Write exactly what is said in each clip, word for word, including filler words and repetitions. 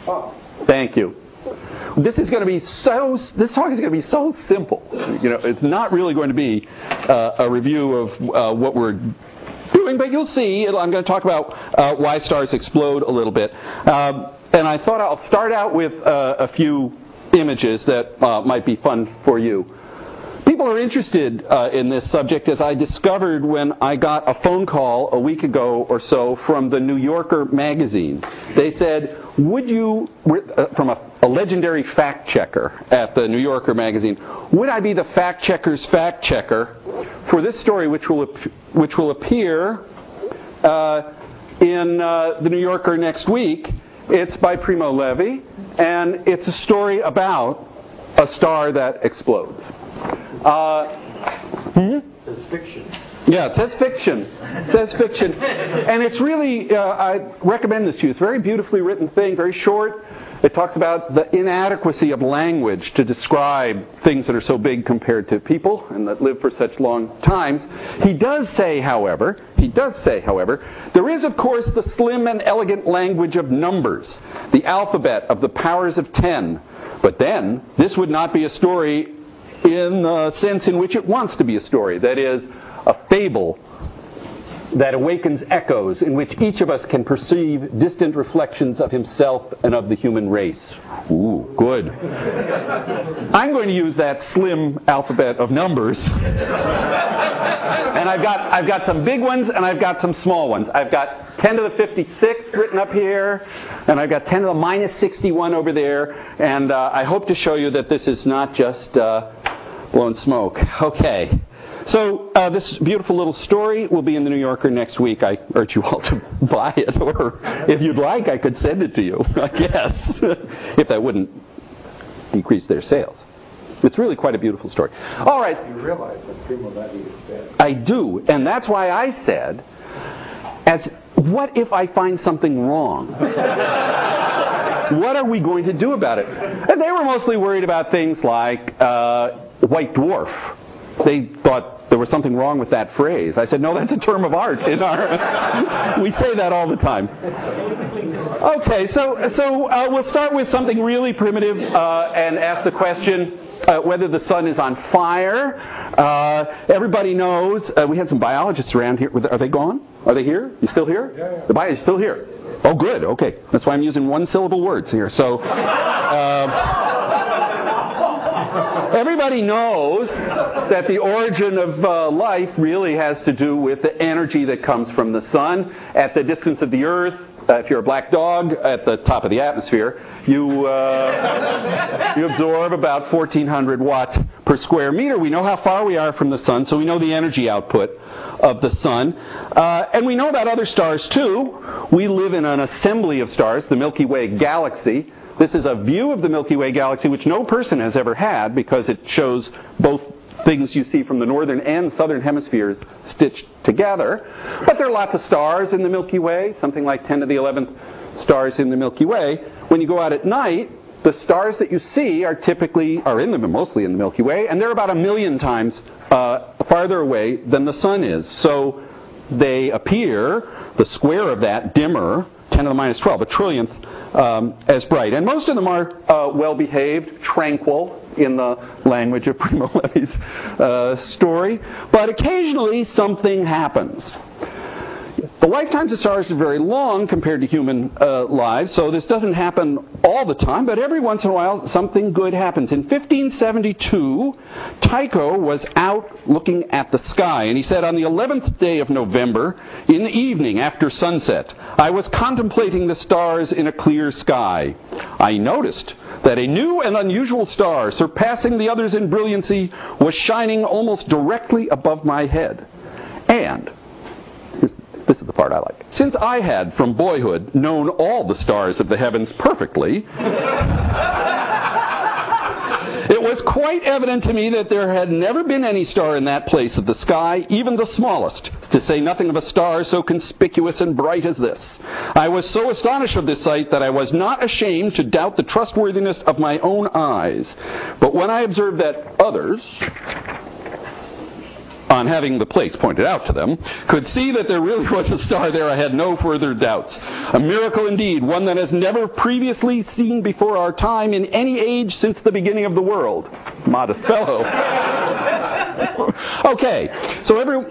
Oh. Thank you. This is going to be so. This talk is going to be so simple. You know, it's not really going to be uh, a review of uh, what we're doing, but you'll see. I'm going to talk about uh, why stars explode a little bit, um, and I thought I'll start out with uh, a few images that uh, might be fun for you. People are interested uh, in this subject, as I discovered when I got a phone call a week ago or so from the New Yorker magazine. They said, would you, uh, from a, a legendary fact checker at the New Yorker magazine, would I be the fact checker's fact checker for this story, which will, which will appear uh, in uh, the New Yorker next week? It's by Primo Levi, and it's a story about a star that explodes. Uh, hmm? It says fiction. Yeah, it says fiction. It says fiction. And it's really, uh, I recommend this to you. It's a very beautifully written thing, very short. It talks about the inadequacy of language to describe things that are so big compared to people and that live for such long times. He does say, however, he does say, however, there is, of course, the slim and elegant language of numbers, the alphabet of the powers of ten. But then, this would not be a story in the sense in which it wants to be a story. That is, a fable that awakens echoes in which each of us can perceive distant reflections of himself and of the human race. Ooh, good. I'm going to use that slim alphabet of numbers. And I've got I've got some big ones and I've got some small ones. I've got ten to the fifty-six written up here, and I've got ten to the minus sixty-one over there. And uh, I hope to show you that this is not just uh, blown smoke. Okay. So uh, this beautiful little story will be in the New Yorker next week. I urge you all to buy it, or if you'd like, I could send it to you, I guess, if that wouldn't increase their sales. It's really quite a beautiful story. All right. You realize that Primo Levi is dead. I do, and that's why I said, as what if I find something wrong? What are we going to do about it? And they were mostly worried about things like uh, white dwarf. They thought there was something wrong with that phrase. I said, no, that's a term of art. In our, we say that all the time. Okay, so so uh, we'll start with something really primitive uh, and ask the question uh, whether the sun is on fire. Uh, everybody knows. Uh, we had some biologists around here. Are they gone? Are they here? You still here? Yeah, yeah. The bio is still here. Oh, good. Okay, that's why I'm using one-syllable words here. So. Uh, Everybody knows that the origin of uh, life really has to do with the energy that comes from the sun. At the distance of the Earth, uh, if you're a black dog, at the top of the atmosphere, you uh, you absorb about fourteen hundred watts per square meter. We know how far we are from the sun, so we know the energy output of the sun. Uh, and we know about other stars, too. We live in an assembly of stars, the Milky Way galaxy. This is a view of the Milky Way galaxy which no person has ever had because it shows both things you see from the northern and southern hemispheres stitched together. But there are lots of stars in the Milky Way, something like ten to the eleventh stars in the Milky Way. When you go out at night, the stars that you see are typically, are in the, mostly in the Milky Way, and they're about a million times uh, farther away than the sun is. So they appear, the square of that, dimmer, ten to the minus twelve, a trillionth, Um, as bright. And most of them are uh, well-behaved, tranquil, in the language of Primo Levi's uh, story. But occasionally something happens. The lifetimes of stars are very long compared to human uh, lives, so this doesn't happen all the time, but every once in a while something good happens. In fifteen seventy-two, Tycho was out looking at the sky, and he said, on the eleventh day of November, in the evening after sunset, I was contemplating the stars in a clear sky. I noticed that a new and unusual star, surpassing the others in brilliancy, was shining almost directly above my head. And this is the part I like. Since I had, from boyhood, known all the stars of the heavens perfectly, it was quite evident to me that there had never been any star in that place of the sky, even the smallest, to say nothing of a star so conspicuous and bright as this. I was so astonished of this sight that I was not ashamed to doubt the trustworthiness of my own eyes. But when I observed that others on having the place pointed out to them, could see that there really was a star there, I had no further doubts. A miracle indeed, one that has never previously seen before our time in any age since the beginning of the world. Modest fellow. Okay, so every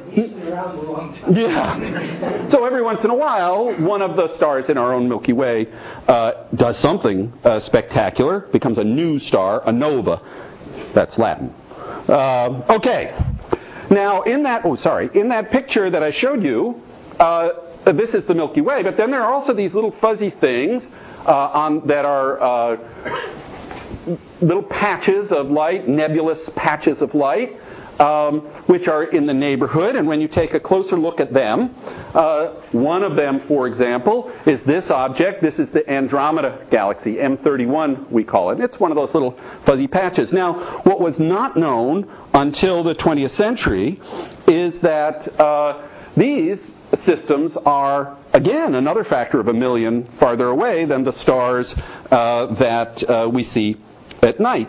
yeah, so every once in a while, one of the stars in our own Milky Way uh, does something uh, spectacular, becomes a new star, a nova. That's Latin. Uh, okay. Now, in that, oh, sorry, in that picture that I showed you, uh, this is the Milky Way, but then there are also these little fuzzy things uh, on that are uh, little patches of light, nebulous patches of light, um, which are in the neighborhood. And when you take a closer look at them, uh, one of them, for example, is this object. This is the Andromeda Galaxy, M thirty-one we call it. It's one of those little fuzzy patches. Now, what was not known until the twentieth century is that uh, these systems are, again, another factor of a million farther away than the stars uh, that uh, we see at night.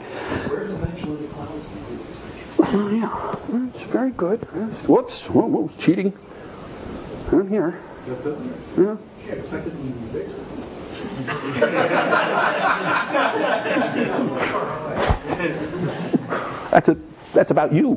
Oh, yeah, it's very good. Whoops, whoa, whoa, cheating. I'm here. That's it? Yeah. Yeah, expected to be bigger. That's a, that's about you.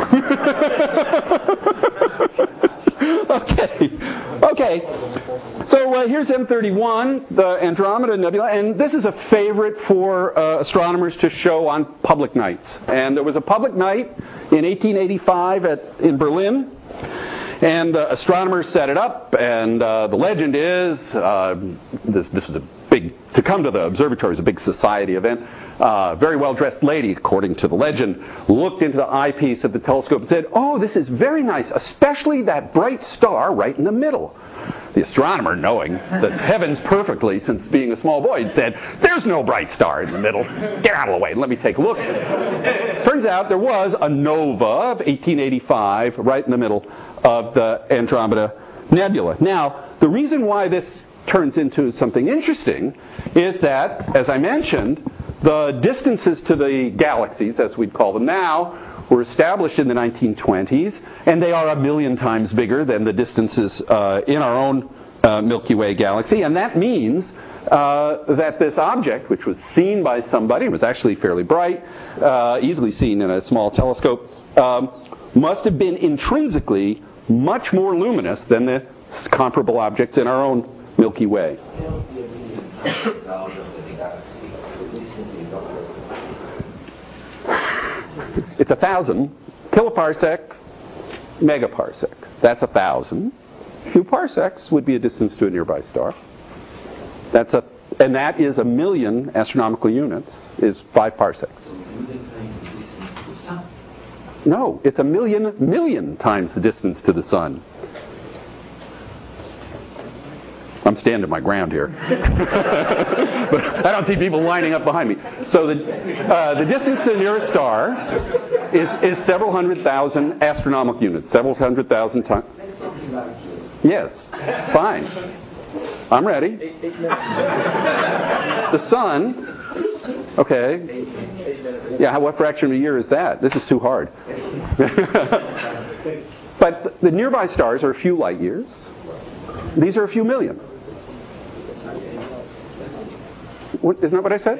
Okay. Okay. So uh, here's M thirty-one, the Andromeda Nebula, and this is a favorite for uh, astronomers to show on public nights. And there was a public night in eighteen eighty-five at, in Berlin, and uh, astronomers set it up, and uh, the legend is, uh, this, this was a big, to come to the observatory was a big society event. Uh, very well-dressed lady, according to the legend, looked into the eyepiece of the telescope and said, "Oh, this is very nice, especially that bright star right in the middle." The astronomer, knowing the heavens perfectly, since being a small boy, had said, "There's no bright star in the middle. Get out of the way and let me take a look." Turns out there was a nova of eighteen eighty-five right in the middle of the Andromeda Nebula. Now, the reason why this turns into something interesting is that, as I mentioned, the distances to the galaxies, as we'd call them now, were established in the nineteen twenties, and they are a million times bigger than the distances uh, in our own uh, Milky Way galaxy. And that means uh, that this object, which was seen by somebody, was actually fairly bright, uh, easily seen in a small telescope, um, must have been intrinsically much more luminous than the comparable objects in our own Milky Way. It's a thousand kiloparsec, megaparsec. That's a thousand. A few parsecs would be a distance to a nearby star. That's a, and that is a million astronomical units. Is five parsecs. No, it's a million million times the distance to the sun. I'm standing my ground here. But I don't see people lining up behind me. So the uh, the distance to the nearest star is, is several hundred thousand astronomical units. Several hundred thousand times. Yes. Fine. I'm ready. The sun. Okay. Yeah, what fraction of a year is that? This is too hard. But the nearby stars are a few light years. These are a few million. What, isn't that what I said?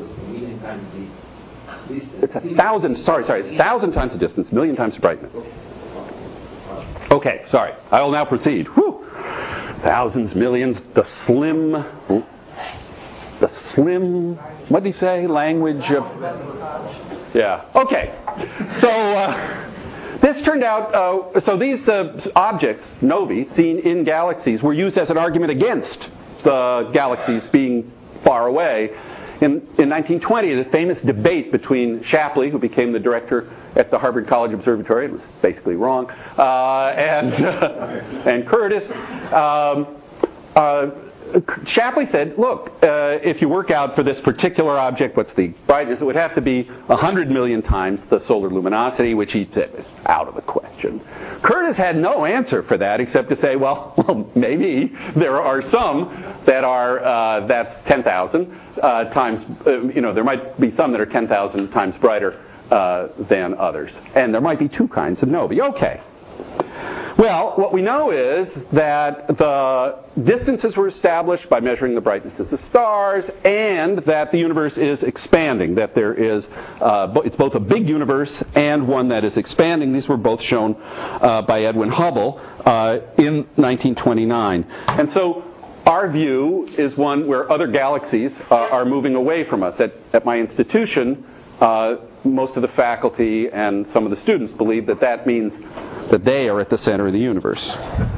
It's a thousand, sorry, sorry, it's a thousand times the distance, a million times the brightness. Okay, sorry. I will now proceed. Whew. Thousands, millions, the slim, the slim, what did he say? Language of, yeah. Okay. So, uh, this turned out, uh, so these uh, objects, novae, seen in galaxies, were used as an argument against the galaxies being far away. In, in nineteen twenty, the famous debate between Shapley, who became the director at the Harvard College Observatory, it was basically wrong, uh, and, uh, and Curtis, um, uh, Shapley said, look, uh, if you work out for this particular object, what's the brightness, it would have to be one hundred million times the solar luminosity, which he said is out of the question. Curtis had no answer for that except to say, well, well maybe there are some that are, uh, that's ten thousand uh, times, uh, you know, there might be some that are ten thousand times brighter uh, than others. And there might be two kinds of novae. Okay. Well, what we know is that the distances were established by measuring the brightnesses of stars, and that the universe is expanding, that there is, uh, it's both a big universe and one that is expanding. These were both shown uh, by Edwin Hubble uh, in nineteen twenty-nine. And so our view is one where other galaxies uh, are moving away from us. At, at my institution, uh, most of the faculty and some of the students believe that that means that they are at the center of the universe.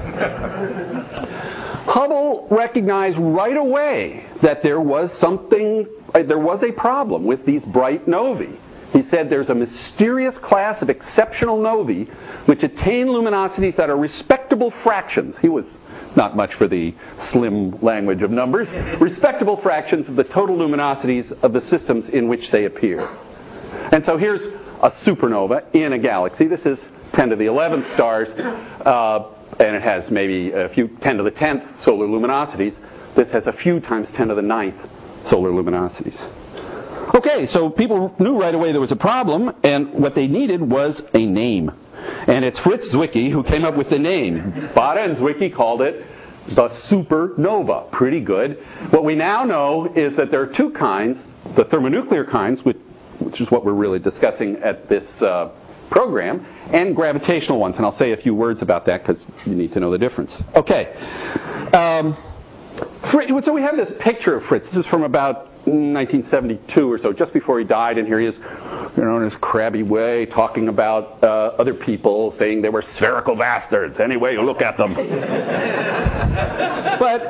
Hubble recognized right away that there was something, uh, there was a problem with these bright novae. He said there's a mysterious class of exceptional novae which attain luminosities that are respectable fractions. He was not much for the slim language of numbers. Respectable fractions of the total luminosities of the systems in which they appear. And so here's a supernova in a galaxy. This is ten to the eleventh stars, uh, and it has maybe a few ten to the tenth solar luminosities. This has a few times ten to the ninth solar luminosities. Okay, so people knew right away there was a problem, and what they needed was a name. And it's Fritz Zwicky who came up with the name. Baade and Zwicky called it the supernova. Pretty good. What we now know is that there are two kinds, the thermonuclear kinds, which, which is what we're really discussing at this uh, program, and gravitational ones. And I'll say a few words about that because you need to know the difference. Okay. Um, so we have this picture of Fritz. This is from about nineteen seventy-two or so, just before he died, and here he is, you know, in his crabby way, talking about uh, other people, saying they were spherical bastards, any way you look at them. But,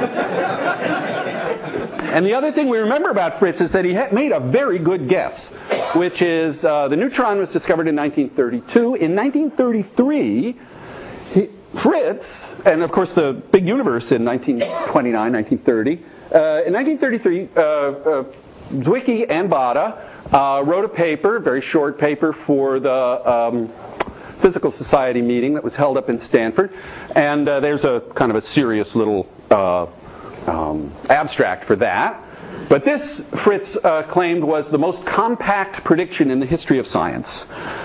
and the other thing we remember about Fritz is that he had made a very good guess, which is uh, the neutron was discovered in nineteen thirty-two. In nineteen thirty-three, he, Fritz, and of course the big universe in nineteen twenty-nine, nineteen thirty, Uh, in nineteen thirty-three, uh, uh, Zwicky and Baade uh, wrote a paper, a very short paper, for the um, Physical Society meeting that was held up in Stanford. And uh, there's a kind of a serious little uh, um, abstract for that. But this, Fritz uh, claimed, was the most compact prediction in the history of science.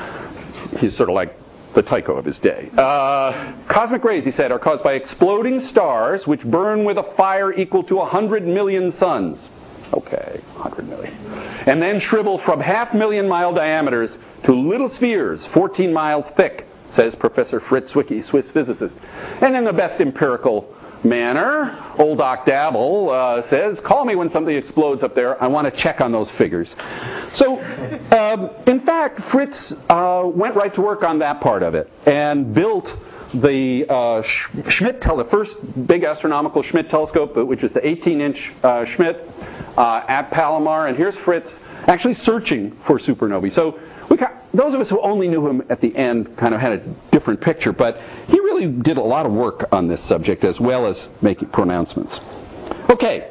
He's sort of like the Tycho of his day. Uh, cosmic rays, he said, are caused by exploding stars which burn with a fire equal to one hundred million suns. Okay, one hundred million. And then shrivel from half million mile diameters to little spheres fourteen miles thick, says Professor Fritz Zwicky, Swiss physicist. And in the best empirical manner, old Doc Dabble uh, says, call me when something explodes up there. I want to check on those figures. So, um, in fact, Fritz uh, went right to work on that part of it and built the uh, Schmidt, tel- the first big astronomical Schmidt telescope, which is the eighteen-inch uh, Schmidt uh, at Palomar. And here's Fritz actually searching for supernovae. So we got, those of us who only knew him at the end kind of had a different picture, but he really did a lot of work on this subject as well as making pronouncements. Okay,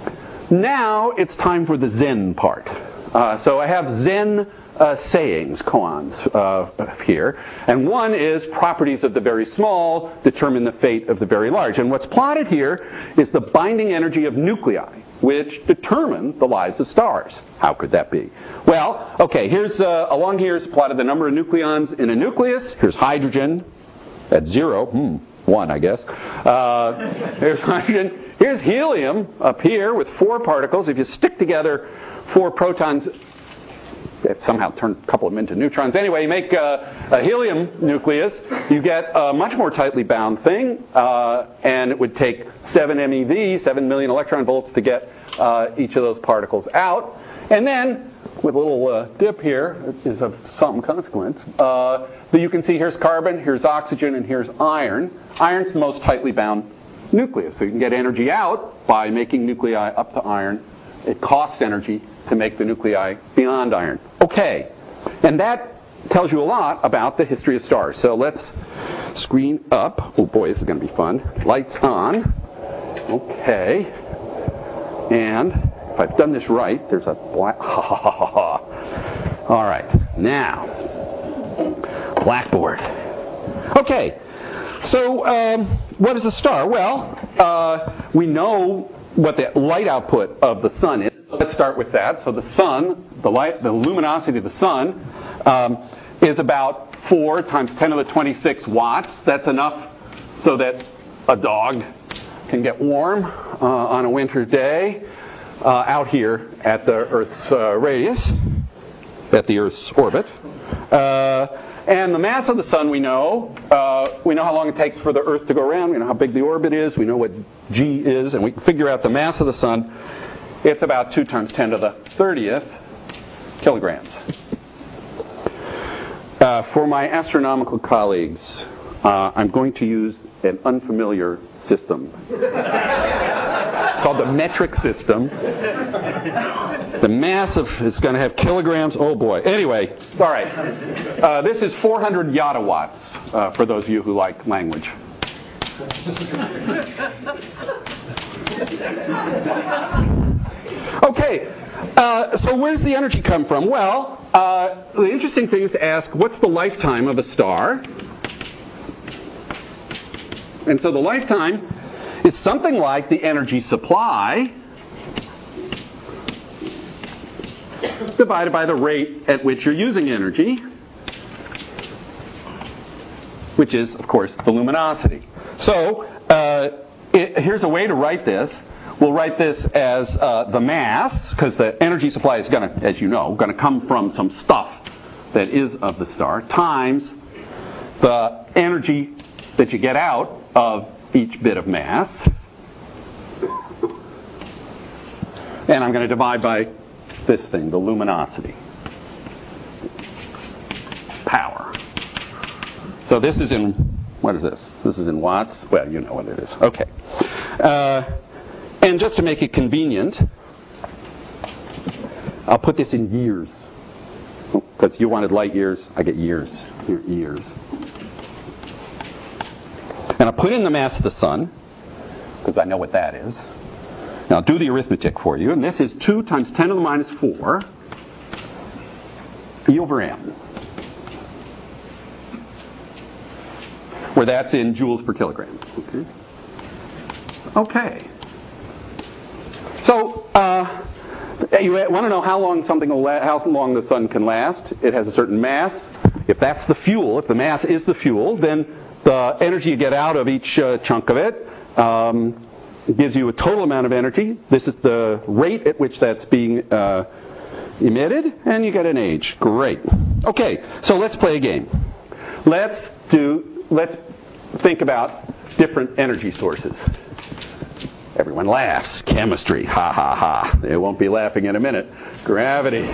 now it's time for the Zen part. Uh, so I have Zen uh, sayings, koans, uh, here, and one is properties of the very small determine the fate of the very large. And what's plotted here is the binding energy of nuclei, which determine the lives of stars. How could that be? Well, okay, here's uh, along here is plotted the number of nucleons in a nucleus. Here's hydrogen at zero, hmm, one, I guess. Uh, here's hydrogen. Here's helium up here with four particles. If you stick together four protons, it somehow turn a couple of them into neutrons. Anyway, you make a, a helium nucleus, you get a much more tightly bound thing, uh, and it would take seven MeV, seven million electron volts, to get uh, each of those particles out. And then, with a little uh, dip here, which is of some consequence, uh, that you can see here's carbon, here's oxygen, and here's iron. Iron's the most tightly bound nucleus, so you can get energy out by making nuclei up to iron. It costs energy to make the nuclei beyond iron. Okay, and that tells you a lot about the history of stars. So let's screen up. Oh boy, this is going to be fun. Lights on. Okay. And if I've done this right, there's a black... Ha ha ha ha ha. All right, now, blackboard. Okay, so um, what is a star? Well, uh, we know what the light output of the sun is. So let's start with that. So the sun, the light, the luminosity of the sun um, is about four times ten to the twenty-six watts. That's enough so that a dog can get warm uh, on a winter day uh, out here at the Earth's uh, radius, at the Earth's orbit. Uh, and the mass of the sun we know. Uh, we know how long it takes for the Earth to go around. We know how big the orbit is. We know what G is, and we can figure out the mass of the sun. It's about two times ten to the thirtieth kilograms. Uh, for my astronomical colleagues, uh, I'm going to use an unfamiliar system. It's called the metric system. The mass of it's going to have kilograms. Oh boy. Anyway, all right. Uh, this is four hundred yottawatts uh, for those of you who like language. Okay. Uh, so where's the energy come from? Well, uh, the interesting thing is to ask, what's the lifetime of a star? And so the lifetime is something like the energy supply divided by the rate at which you're using energy, which is, of course, the luminosity. So uh, it, here's a way to write this. We'll write this as uh, the mass, because the energy supply is going to, as you know, going to come from some stuff that is of the star, times the energy that you get out of each bit of mass. And I'm going to divide by this thing, the luminosity. Power. So this is in, what is this? This is in watts? Well, you know what it is. Okay. Uh, and just to make it convenient, I'll put this in years. Because you wanted light years, I get years. Here, years. And I'll put in the mass of the sun, because I know what that is. Now I'll do the arithmetic for you, and this is two times ten to the minus four E over M, where that's in joules per kilogram. Okay. Okay. So uh, you want to know how long something will la- how long the sun can last? It has a certain mass. If that's the fuel, if the mass is the fuel, then the energy you get out of each uh, chunk of it um, gives you a total amount of energy. This is the rate at which that's being uh, emitted, and you get an age. Great. Okay, so let's play a game. Let's do. Let's think about different energy sources. Everyone laughs. Chemistry. Ha ha ha. They won't be laughing in a minute. Gravity.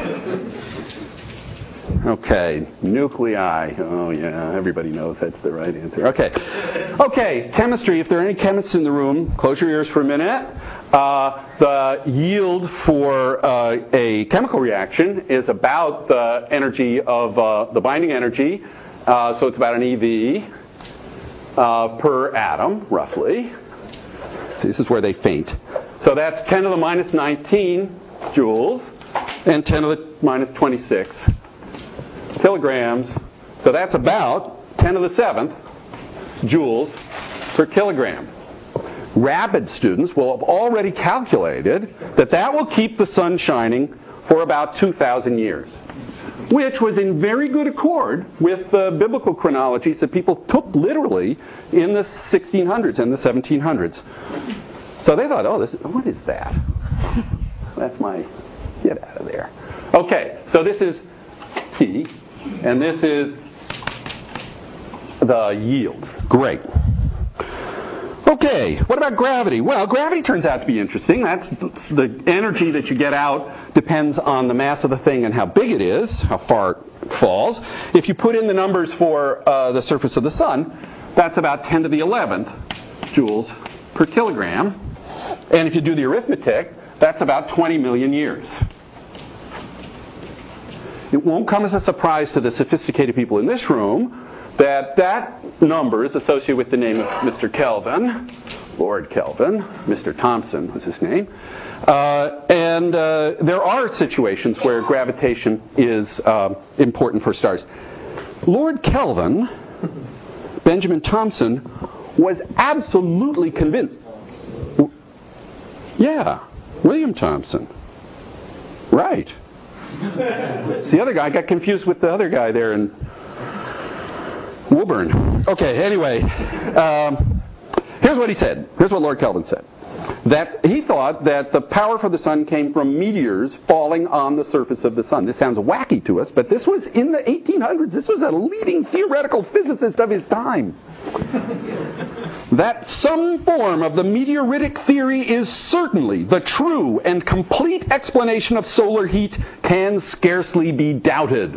Okay, nuclei. Oh yeah, everybody knows that's the right answer. Okay, okay, chemistry. If there are any chemists in the room, close your ears for a minute. Uh, the yield for uh, a chemical reaction is about the energy of uh, the binding energy. Uh, so it's about an E V uh, per atom, roughly. See, this is where they faint. So that's ten to the minus nineteen joules and ten to the minus twenty-six kilograms. So that's about ten to the seventh joules per kilogram. Rapid students will have already calculated that that will keep the sun shining for about two thousand years, which was in very good accord with the biblical chronologies that people took literally in the sixteen hundreds and the seventeen hundreds. So they thought, oh, this is, what is that? That's my, get out of there. Okay, so this is T, and this is the yield. Great. Okay, what about gravity? Well, gravity turns out to be interesting. That's the energy that you get out depends on the mass of the thing and how big it is, how far it falls. If you put in the numbers for uh, the surface of the sun, that's about ten to the eleventh joules per kilogram. And if you do the arithmetic, that's about twenty million years. It won't come as a surprise to the sophisticated people in this room that that number is associated with the name of Mister Kelvin, Lord Kelvin. Mister Thomson was his name. Uh, and uh, there are situations where gravitation is uh, important for stars. Lord Kelvin, Benjamin Thomson, was absolutely convinced. Yeah, William Thomson. Right. It's the other guy. I got confused with the other guy there in Woburn. Okay, anyway, um, here's what he said. Here's what Lord Kelvin said. That he thought that the power for the sun came from meteors falling on the surface of the sun. This sounds wacky to us, but this was in the eighteen hundreds. This was a leading theoretical physicist of his time. That some form of the meteoritic theory is certainly the true and complete explanation of solar heat can scarcely be doubted.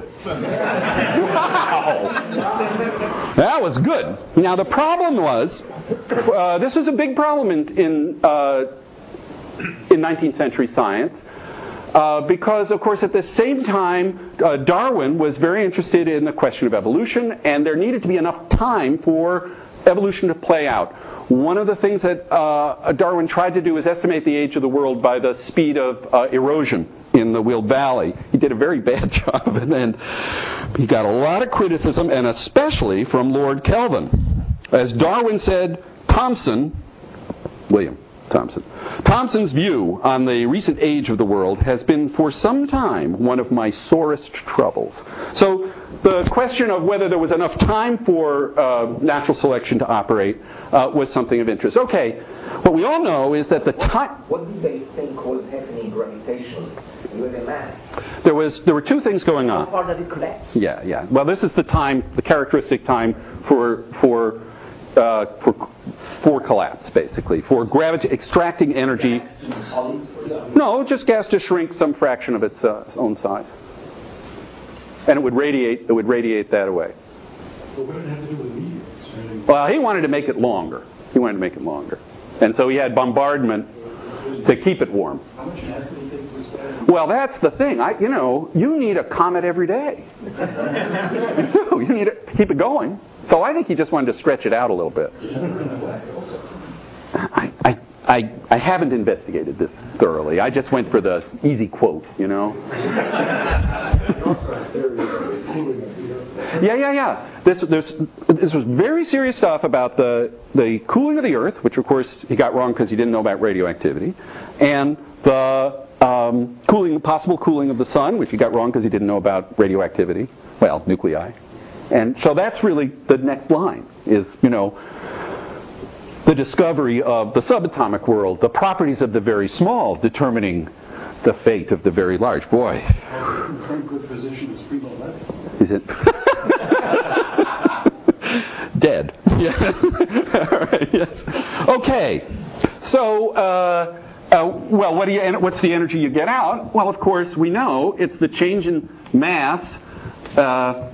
Wow! That was good. Now the problem was, uh, this was a big problem in in, uh, in nineteenth century science. Uh, because, of course, at the same time, uh, Darwin was very interested in the question of evolution, and there needed to be enough time for evolution to play out. One of the things that uh, Darwin tried to do was estimate the age of the world by the speed of uh, erosion in the Weald Valley. He did a very bad job of it, and he got a lot of criticism, and especially from Lord Kelvin. As Darwin said, Thomson, William Thomson, Thomson's view on the recent age of the world has been for some time one of my sorest troubles. So the question of whether there was enough time for uh, natural selection to operate uh, was something of interest. Okay, what we all know is that the time... What did they think was happening gravitationally with the mass? There was there were two things going on. How far does it collapse? Yeah, yeah. Well, this is the time, the characteristic time for for uh, for for collapse, basically, for gravity extracting energy. No, just gas to shrink some fraction of its uh, own size, and it would radiate. It would radiate that away. But what did it have to do with meteors? Right? Well, he wanted to make it longer. He wanted to make it longer, and so he had bombardment to keep it warm. How much mass did he think was bad? Well, that's the thing. I, you know, you need a comet every day. You do. You need to keep it going. So I think he just wanted to stretch it out a little bit. I, I, I, I haven't investigated this thoroughly. I just went for the easy quote, you know. Yeah, yeah, yeah. This, this, this was very serious stuff about the, the cooling of the Earth, which of course he got wrong because he didn't know about radioactivity, and the um, cooling, possible cooling of the sun, which he got wrong because he didn't know about radioactivity. Well, nuclei. And so that's really the next line is, you know, the discovery of the subatomic world, the properties of the very small determining the fate of the very large. Boy. Current good position is Primo Levi. Is it? Dead. Yeah. All right, yes. Okay. So, uh, uh, well, what do you, what's the energy you get out? Well, of course, we know it's the change in mass uh,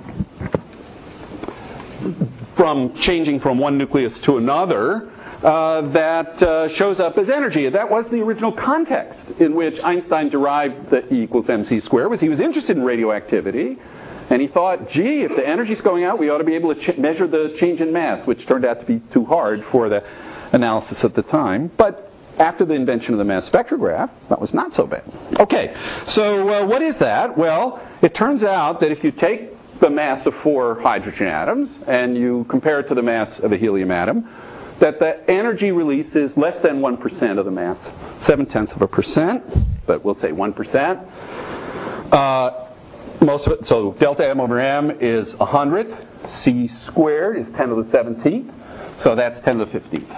from changing from one nucleus to another uh, that uh, shows up as energy. That was the original context in which Einstein derived the E equals mc squared, was he was interested in radioactivity, and he thought, gee, if the energy's going out, we ought to be able to ch- measure the change in mass, which turned out to be too hard for the analysis at the time. But after the invention of the mass spectrograph, that was not so bad. Okay, so uh, what is that? Well, it turns out that if you take the mass of four hydrogen atoms and you compare it to the mass of a helium atom, that the energy release is less than one percent of the mass, seven-tenths of a percent, but we'll say one percent. Uh, most of it, so delta M over M is a hundredth. C squared is ten to the seventeenth, so that's ten to the fifteenth.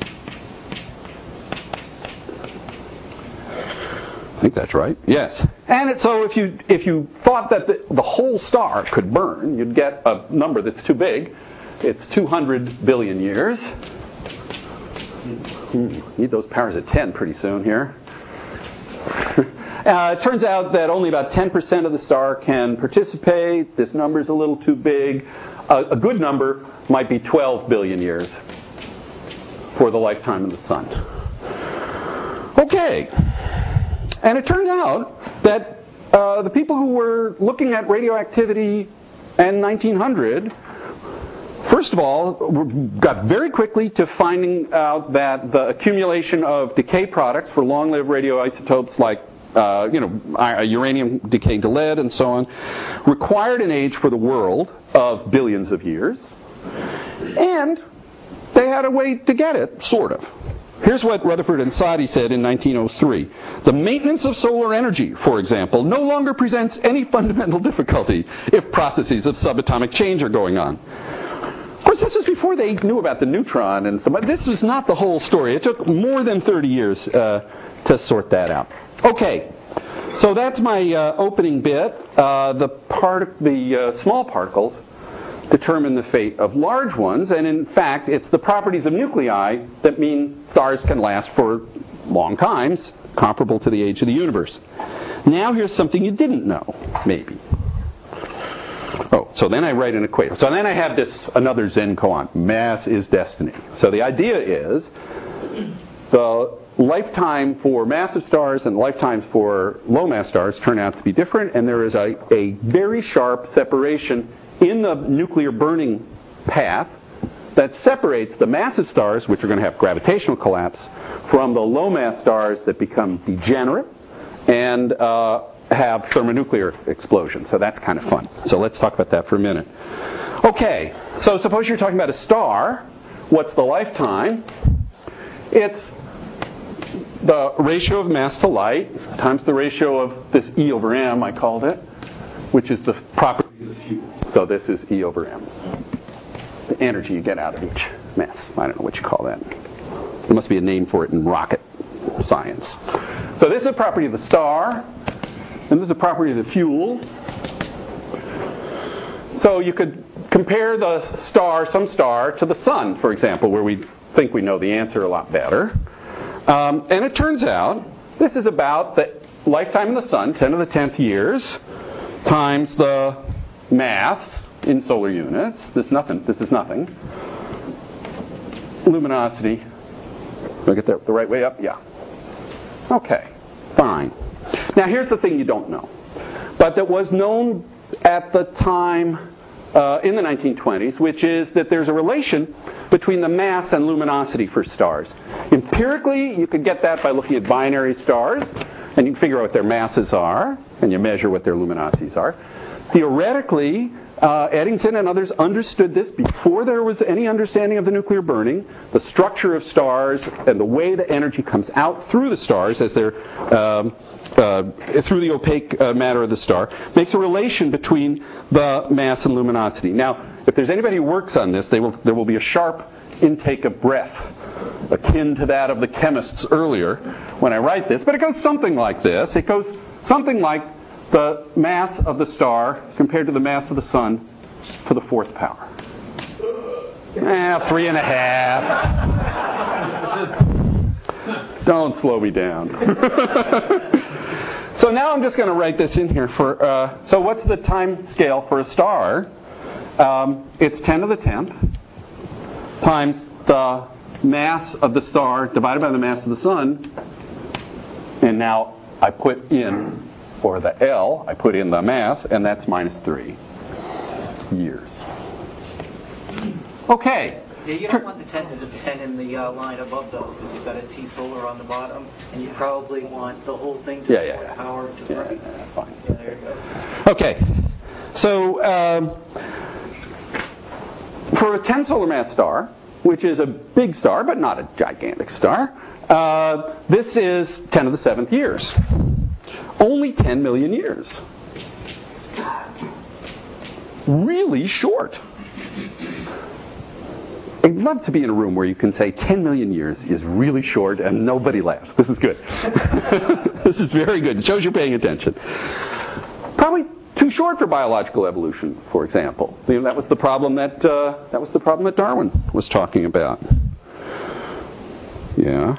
I think that's right. Yes. And it, so if you if you thought that the, the whole star could burn, you'd get a number that's too big. It's two hundred billion years. Hmm, need those powers of ten pretty soon here. uh, it turns out that only about ten percent of the star can participate. This number's a little too big. Uh, a good number might be twelve billion years for the lifetime of the sun. Okay. And it turned out that uh, the people who were looking at radioactivity in nineteen hundred, first of all, got very quickly to finding out that the accumulation of decay products for long-lived radioisotopes like uh, you know, uranium decaying to lead and so on, required an age for the world of billions of years. And they had a way to get it, sort of. Here's what Rutherford and Soddy said in nineteen oh three. The maintenance of solar energy, for example, no longer presents any fundamental difficulty if processes of subatomic change are going on. Of course, this was before they knew about the neutron, and so, but this was not the whole story. It took more than thirty years uh, to sort that out. Okay, so that's my uh, opening bit. Uh, the part, the uh, small particles determine the fate of large ones, and in fact, it's the properties of nuclei that mean stars can last for long times, comparable to the age of the universe. Now here's something you didn't know, maybe. Oh, so then I write an equation. So then I have this another Zen koan, mass is destiny. So the idea is the lifetime for massive stars and lifetimes for low mass stars turn out to be different, and there is a, a very sharp separation in the nuclear burning path that separates the massive stars, which are going to have gravitational collapse, from the low mass stars that become degenerate and uh, have thermonuclear explosion. So that's kind of fun. So let's talk about that for a minute. Okay, so suppose you're talking about a star. What's the lifetime? It's the ratio of mass to light times the ratio of this E over m, I called it, which is the property of the fuel. So this is E over m, the energy you get out of each mass. I don't know what you call that. There must be a name for it in rocket science. So this is a property of the star, and this is a property of the fuel. So you could compare the star, some star, to the sun, for example, where we think we know the answer a lot better. Um, and it turns out this is about the lifetime of the sun, ten to the tenth years, times the mass in solar units. This is nothing. This is nothing. Luminosity. Do I get that the right way up? Yeah. Okay. Fine. Now here's the thing you don't know, but that was known at the time uh, in the nineteen twenties, which is that there's a relation between the mass and luminosity for stars. Empirically, you could get that by looking at binary stars, and you can figure out what their masses are, and you measure what their luminosities are. Theoretically, uh, Eddington and others understood this before there was any understanding of the nuclear burning. The structure of stars and the way the energy comes out through the stars as they're um, uh, through the opaque uh, matter of the star makes a relation between the mass and luminosity. Now, if there's anybody who works on this, they will, there will be a sharp intake of breath, akin to that of the chemists earlier when I write this. But it goes something like this. It goes something like the mass of the star compared to the mass of the sun to the fourth power. Eh, three and a half. Don't slow me down. So now I'm just going to write this in here for, uh, so what's the time scale for a star? Um, it's ten to the tenth times the mass of the star divided by the mass of the sun. And now I put in, for the L, I put in the mass, and that's minus three years. Okay. Yeah, you don't want the ten to the ten in the uh, line above, though, because you've got a T solar on the bottom, and you probably want the whole thing to yeah, yeah, yeah. power to yeah, three. yeah, fine. Yeah, there you go. Okay. So, um, for a ten solar mass star, which is a big star, but not a gigantic star, uh, this is ten to the seventh years. Only ten million years. Really short. I'd love to be in a room where you can say ten million years is really short and nobody laughs. This is good. This is very good. It shows you're paying attention. Probably too short for biological evolution, for example. You know, that was the problem that uh, that was the problem that Darwin was talking about. Yeah.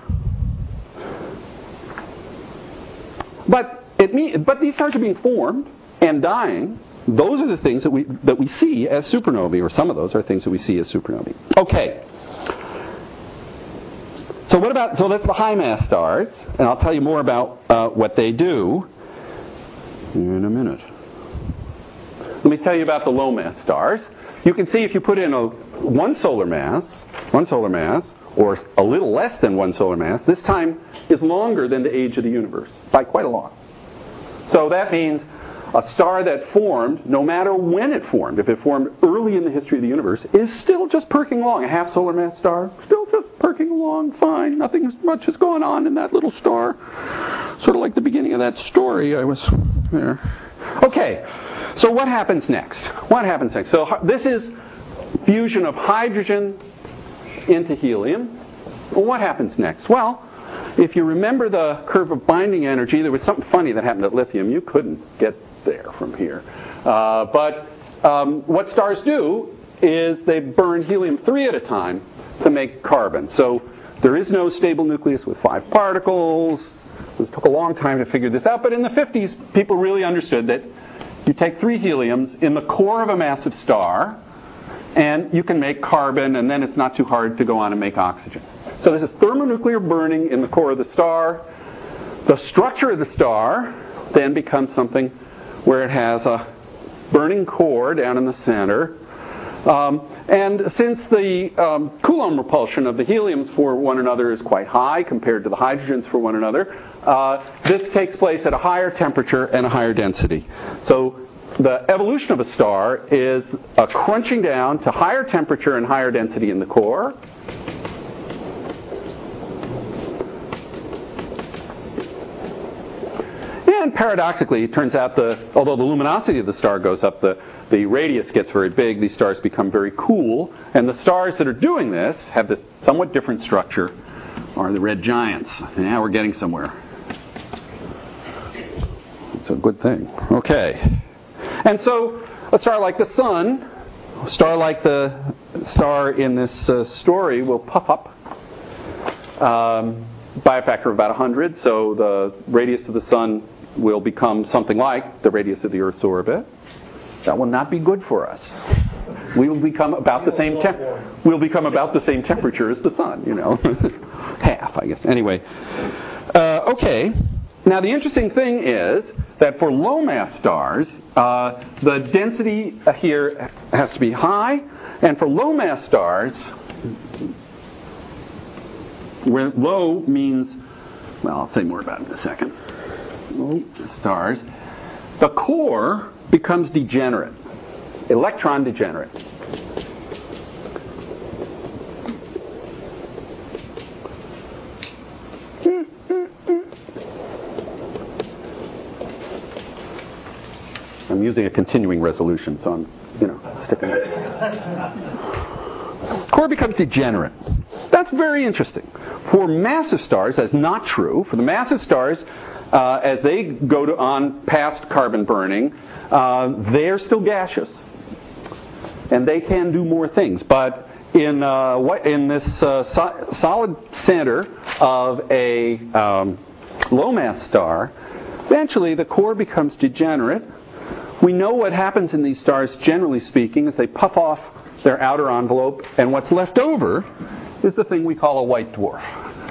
But it mean, but these stars are being formed and dying. Those are the things that we that we see as supernovae, or some of those are things that we see as supernovae. Okay. So what about? So that's the high mass stars, and I'll tell you more about uh, what they do in a minute. Let me tell you about the low mass stars. You can see if you put in a one solar mass, one solar mass, or a little less than one solar mass, this time is longer than the age of the universe by quite a lot. So that means a star that formed, no matter when it formed, if it formed early in the history of the universe, is still just perking along. A half solar mass star, still just perking working along fine. Nothing much is going on in that little star. Sort of like the beginning of that story I was there. Okay, so what happens next? What happens next? So this is fusion of hydrogen into helium. Well, what happens next? Well, if you remember the curve of binding energy, there was something funny that happened at lithium. You couldn't get there from here. Uh, but um, what stars do is they burn helium three at a time to make carbon. So there is no stable nucleus with five particles. It took a long time to figure this out, but in the fifties, people really understood that you take three heliums in the core of a massive star, and you can make carbon, and then it's not too hard to go on and make oxygen. So this is thermonuclear burning in the core of the star. The structure of the star then becomes something where it has a burning core down in the center. Um, and since the um, Coulomb repulsion of the heliums for one another is quite high compared to the hydrogens for one another, uh, this takes place at a higher temperature and a higher density. So the evolution of a star is a crunching down to higher temperature and higher density in the core. And paradoxically, it turns out that although the luminosity of the star goes up, the, the radius gets very big, these stars become very cool. And the stars that are doing this have this somewhat different structure, are the red giants. And now we're getting somewhere. It's a good thing. Okay. And so a star like the sun, a star like the star in this uh, story, will puff up um, by a factor of about one hundred. So the radius of the sun will become something like the radius of the Earth's orbit. That will not be good for us. We will become about the same temp- We'll become about the same temperature as the sun, you know, half, I guess. Anyway, uh, okay. Now the interesting thing is that for low mass stars, uh, the density here has to be high, and for low mass stars, where low means, well, I'll say more about it in a second. Low stars, the core becomes degenerate, electron degenerate. I'm using a continuing resolution, so I'm, you know, sticking with it. Core becomes degenerate. That's very interesting. For massive stars, that's not true. For the massive stars, uh, as they go to, on past carbon burning, uh, they're still gaseous, and they can do more things. But in uh, what, in this uh, so- solid center of a um, low mass star, eventually the core becomes degenerate. We know what happens in these stars, generally speaking, is they puff off their outer envelope, and what's left over is the thing we call a white dwarf.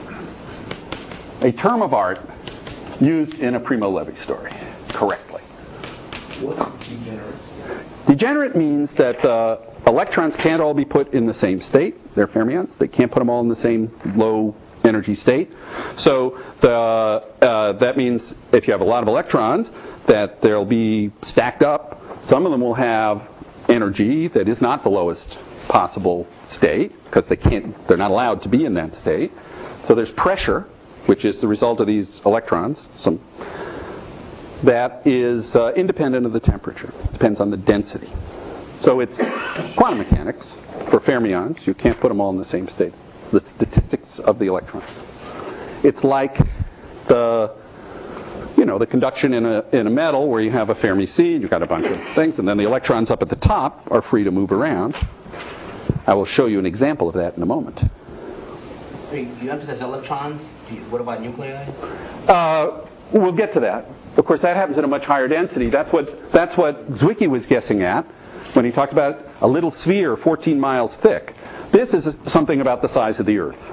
A term of art used in a Primo Levi story correctly. What is degenerate? Degenerate means that the electrons can't all be put in the same state. They're fermions. They can't put them all in the same low energy state. So the, uh, that means if you have a lot of electrons, that they'll be stacked up. Some of them will have energy that is not the lowest possible state because they can't, they're not allowed to be in that state. So there's pressure, which is the result of these electrons, some that is uh, independent of the temperature. Depends on the density. So it's quantum mechanics for fermions. You can't put them all in the same state. It's the statistics of the electrons. It's like the you know, the conduction in a in a metal where you have a Fermi seed, you've got a bunch of things, and then the electrons up at the top are free to move around. I will show you an example of that in a moment. Wait, you emphasize electrons. Do you, what about nuclei? Uh, we'll get to that. Of course, that happens at a much higher density. That's what that's what Zwicky was guessing at when he talked about a little sphere fourteen miles thick. This is something about the size of the Earth.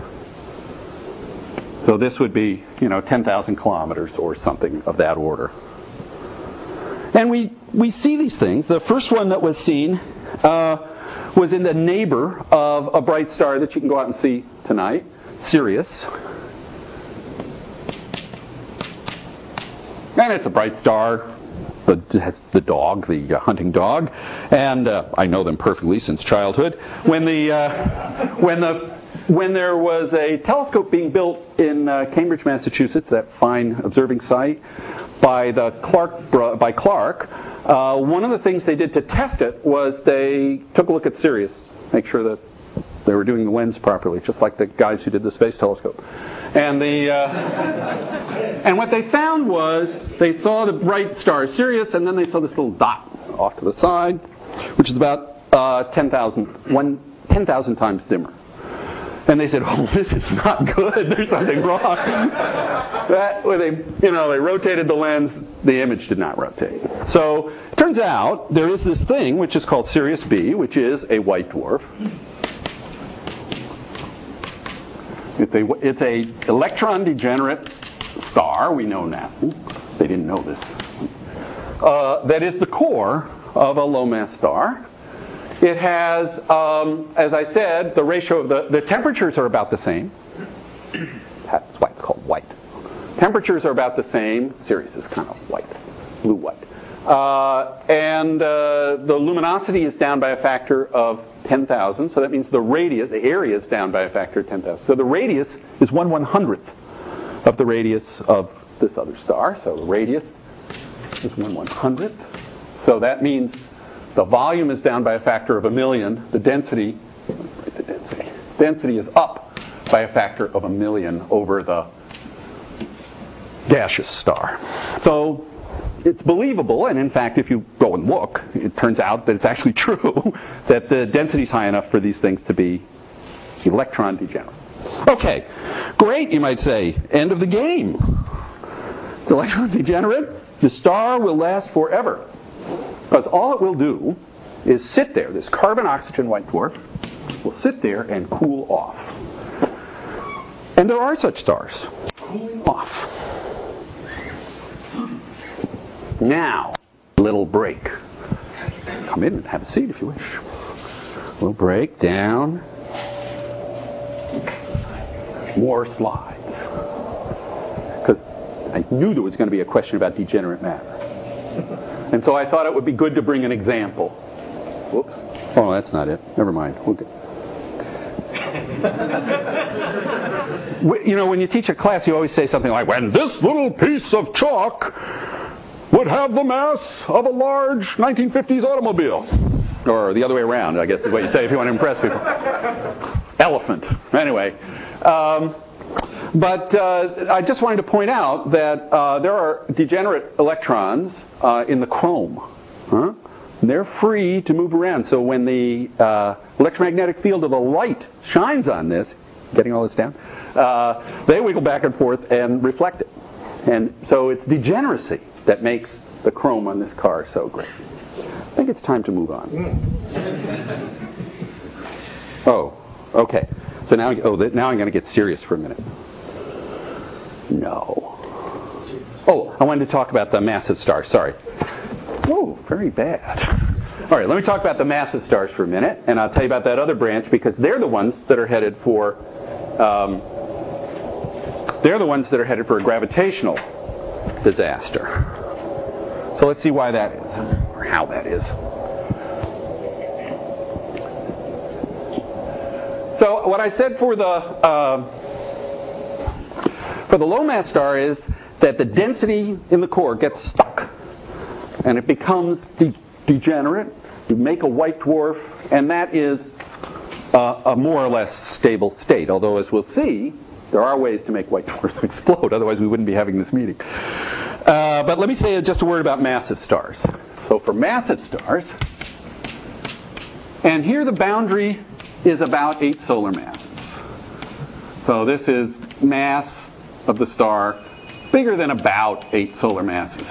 So this would be, you know, ten thousand kilometers or something of that order. And we, we see these things. The first one that was seen uh, was in the neighbor of a bright star that you can go out and see tonight, Sirius. And it's a bright star. The, has the dog, the uh, hunting dog, and uh, I know them perfectly since childhood. When the uh, when the when there was a telescope being built in uh, Cambridge, Massachusetts, that fine observing site, by the Clark bro- by Clark, uh, one of the things they did to test it was they took a look at Sirius, make sure that they were doing the lens properly, just like the guys who did the space telescope. And the uh, and what they found was they saw the bright star Sirius, and then they saw this little dot off to the side, which is about uh, ten thousand times dimmer. And they said, "Oh, this is not good. There's something wrong." That, when they, you know, they rotated the lens, the image did not rotate. So it turns out there is this thing which is called Sirius B, which is a white dwarf. It's a it's a electron degenerate star. We know now. They didn't know this. Uh, that is the core of a low mass star. It has, um, as I said, the ratio of the, the temperatures are about the same. That's why it's called white. Temperatures are about the same. Sirius is kind of white, blue-white. Uh, and uh, the luminosity is down by a factor of ten thousand. So that means the radius, the area is down by a factor of ten thousand. So the radius is one one hundredth of the radius of this other star. So the radius is one one hundredth. So that means the volume is down by a factor of a million. The density, write the density. Density is up by a factor of a million over the gaseous star. So it's believable, and in fact, if you go and look, it turns out that it's actually true that the density is high enough for these things to be electron degenerate. Okay, great, you might say. End of the game. It's electron degenerate. The star will last forever. Because all it will do is sit there. This carbon-oxygen white dwarf will sit there and cool off. And there are such stars cooling off. Now, a little break. Come in and have a seat if you wish. A little break, down. More slides. Because I knew there was going to be a question about degenerate matter. And so I thought it would be good to bring an example. Whoops. Oh, that's not it. Never mind. We'll get... You know, when you teach a class, you always say something like, when this little piece of chalk would have the mass of a large nineteen fifties automobile. Or the other way around, I guess is what you say if you want to impress people. Elephant. Anyway. Um, But uh, I just wanted to point out that uh, there are degenerate electrons uh, in the chrome. Huh? And they're free to move around. So when the uh, electromagnetic field of the light shines on this, getting all this down, uh, they wiggle back and forth and reflect it. And so it's degeneracy that makes the chrome on this car so great. I think it's time to move on. Oh, okay. So now, oh, now I'm going to get serious for a minute. No. Oh, I wanted to talk about the massive stars. Sorry. Oh, very bad. All right, let me talk about the massive stars for a minute, and I'll tell you about that other branch because they're the ones that are headed for. Um, they're the ones that are headed for a gravitational disaster. So let's see why that is, or how that is. So what I said for the uh, for the low mass star is that the density in the core gets stuck, and it becomes de- degenerate. You make a white dwarf, and that is uh, a more or less stable state. Although, as we'll see, there are ways to make white dwarfs explode. Otherwise, we wouldn't be having this meeting. Uh, but let me say just a word about massive stars. So for massive stars, and here the boundary is about eight solar masses. So this is mass of the star bigger than about eight solar masses.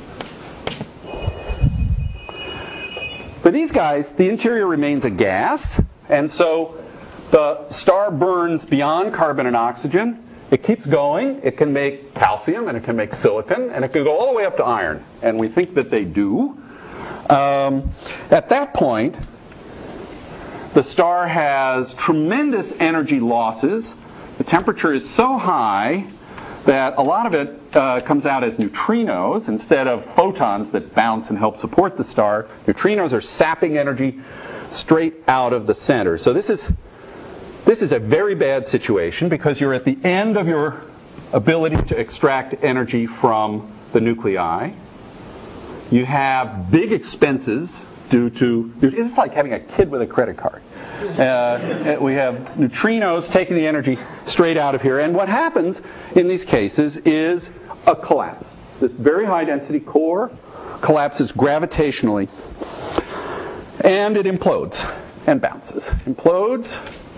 For these guys, the interior remains a gas, and so the star burns beyond carbon and oxygen. It keeps going. It can make calcium, and it can make silicon, and it can go all the way up to iron. And we think that they do. Um, at that point, the star has tremendous energy losses. The temperature is so high that a lot of it uh, comes out as neutrinos instead of photons that bounce and help support the star. Neutrinos are sapping energy straight out of the center. So this is This is a very bad situation because you're at the end of your ability to extract energy from the nuclei. You have big expenses due to, it's like having a kid with a credit card. Uh, we have neutrinos taking the energy straight out of here. And what happens in these cases is a collapse. This very high density core collapses gravitationally, and it implodes and bounces. Implodes,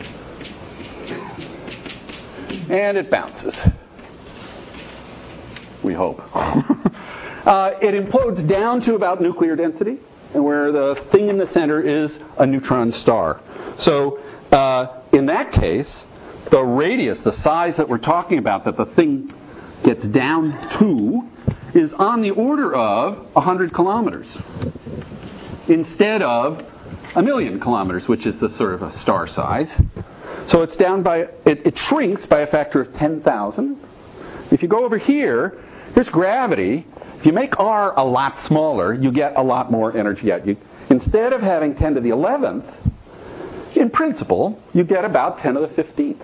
and it bounces. We hope. uh, it implodes down to about nuclear density, and where the thing in the center is a neutron star. So uh, in that case, the radius, the size that we're talking about, that the thing gets down to, is on the order of one hundred kilometers instead of a million kilometers, which is the sort of a star size. So it's down by, it, it shrinks by a factor of ten thousand. If you go over here, there's gravity. If you make R a lot smaller, you get a lot more energy out. You, instead of having ten to the eleventh, in principle, you get about ten to the fifteenth.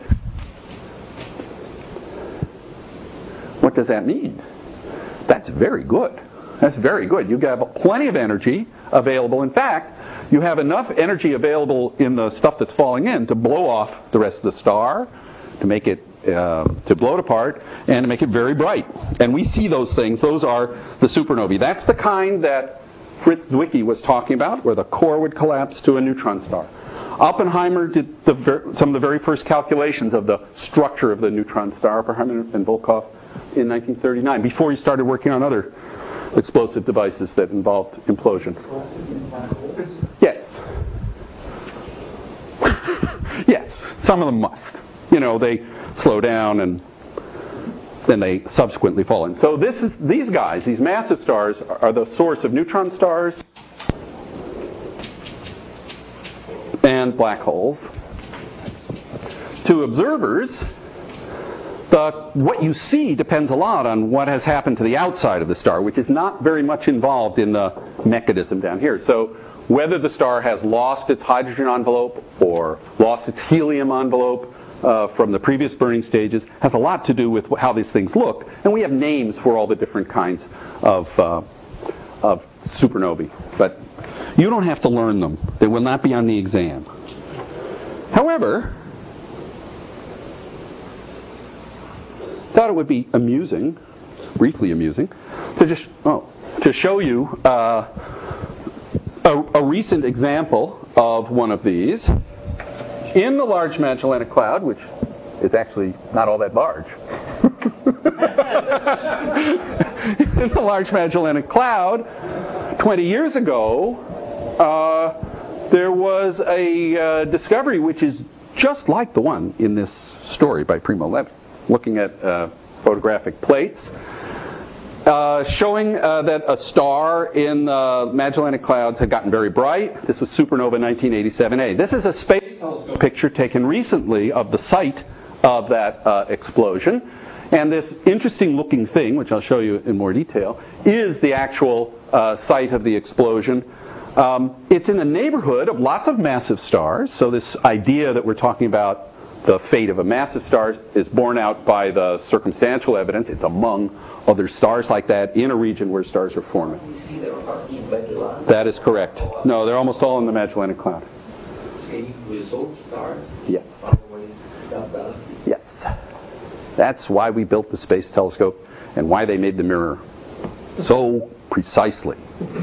What does that mean? That's very good. That's very good. You have plenty of energy available. In fact, you have enough energy available in the stuff that's falling in to blow off the rest of the star, to make it, uh, to blow it apart, and to make it very bright. And we see those things. Those are the supernovae. That's the kind that Fritz Zwicky was talking about, where the core would collapse to a neutron star. Oppenheimer did the ver- some of the very first calculations of the structure of the neutron star, Oppenheimer and Volkoff, in nineteen thirty-nine, before he started working on other explosive devices that involved implosion. Yes. Yes, some of them must. You know, they slow down and then they subsequently fall in. So this is these guys, these massive stars, are the source of neutron stars and black holes. To observers, the, what you see depends a lot on what has happened to the outside of the star, which is not very much involved in the mechanism down here. So whether the star has lost its hydrogen envelope or lost its helium envelope uh, from the previous burning stages has a lot to do with how these things look. And we have names for all the different kinds of, uh, of supernovae. But you don't have to learn them. They will not be on the exam. However, thought it would be amusing, briefly amusing, to just oh, to show you uh, a, a recent example of one of these in the Large Magellanic Cloud, which is actually not all that large. In the Large Magellanic Cloud, twenty years ago, uh, there was a uh, discovery which is just like the one in this story by Primo Levi, looking at uh, photographic plates, uh, showing uh, that a star in the Magellanic Clouds had gotten very bright. This was supernova nineteen eighty-seven A. This is a space telescope picture taken recently of the site of that uh, explosion. And this interesting looking thing, which I'll show you in more detail, is the actual uh, site of the explosion. Um, it's in the neighborhood of lots of massive stars. So this idea that we're talking about the fate of a massive star is borne out by the circumstantial evidence. It's among other stars like that in a region where stars are forming. We see there are in Magellan. That is correct. No, they're almost all in the Magellanic Cloud. Can you resolve stars? Yes. Far away, some galaxy. Yes. That's why we built the space telescope and why they made the mirror so precisely.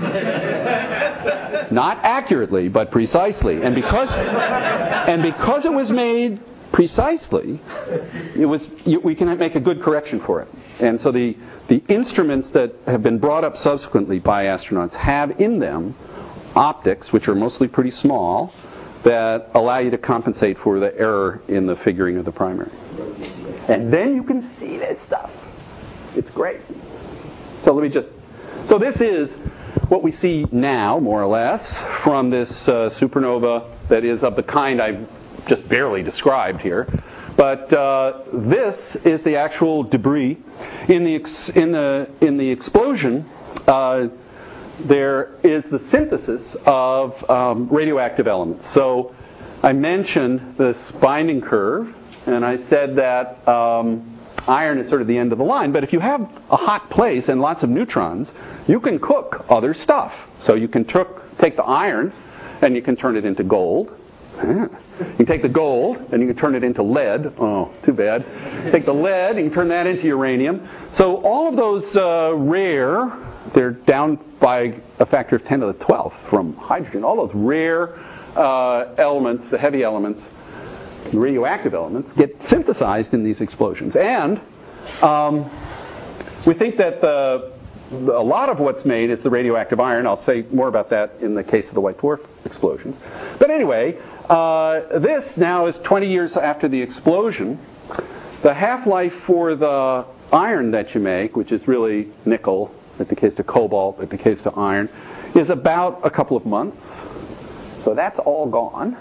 Not accurately, but precisely. And because and because it was made precisely, it was you, we can make a good correction for it. And so the the instruments that have been brought up subsequently by astronauts have in them optics, which are mostly pretty small, that allow you to compensate for the error in the figuring of the primary. And then you can see this stuff. It's great. So let me just... So this is what we see now, more or less, from this uh, supernova that is of the kind I've just barely described here. But uh, this is the actual debris. In the ex- in the in the explosion, uh, there is the synthesis of um, radioactive elements. So I mentioned this binding curve, and I said that um, iron is sort of the end of the line. But if you have a hot place and lots of neutrons, you can cook other stuff. So you can took, take the iron, and you can turn it into gold. You can take the gold, and you can turn it into lead. Oh, too bad. Take the lead, and you can turn that into uranium. So all of those uh, rare, they're down by a factor of ten to the twelfth from hydrogen. All those rare uh, elements, the heavy elements, the radioactive elements, get synthesized in these explosions. And um, we think that the, a lot of what's made is the radioactive iron. I'll say more about that in the case of the white dwarf explosions. But anyway, uh, this now is twenty years after the explosion. The half-life for the iron that you make, which is really nickel, it decays to cobalt, it decays to iron, is about a couple of months. So that's all gone.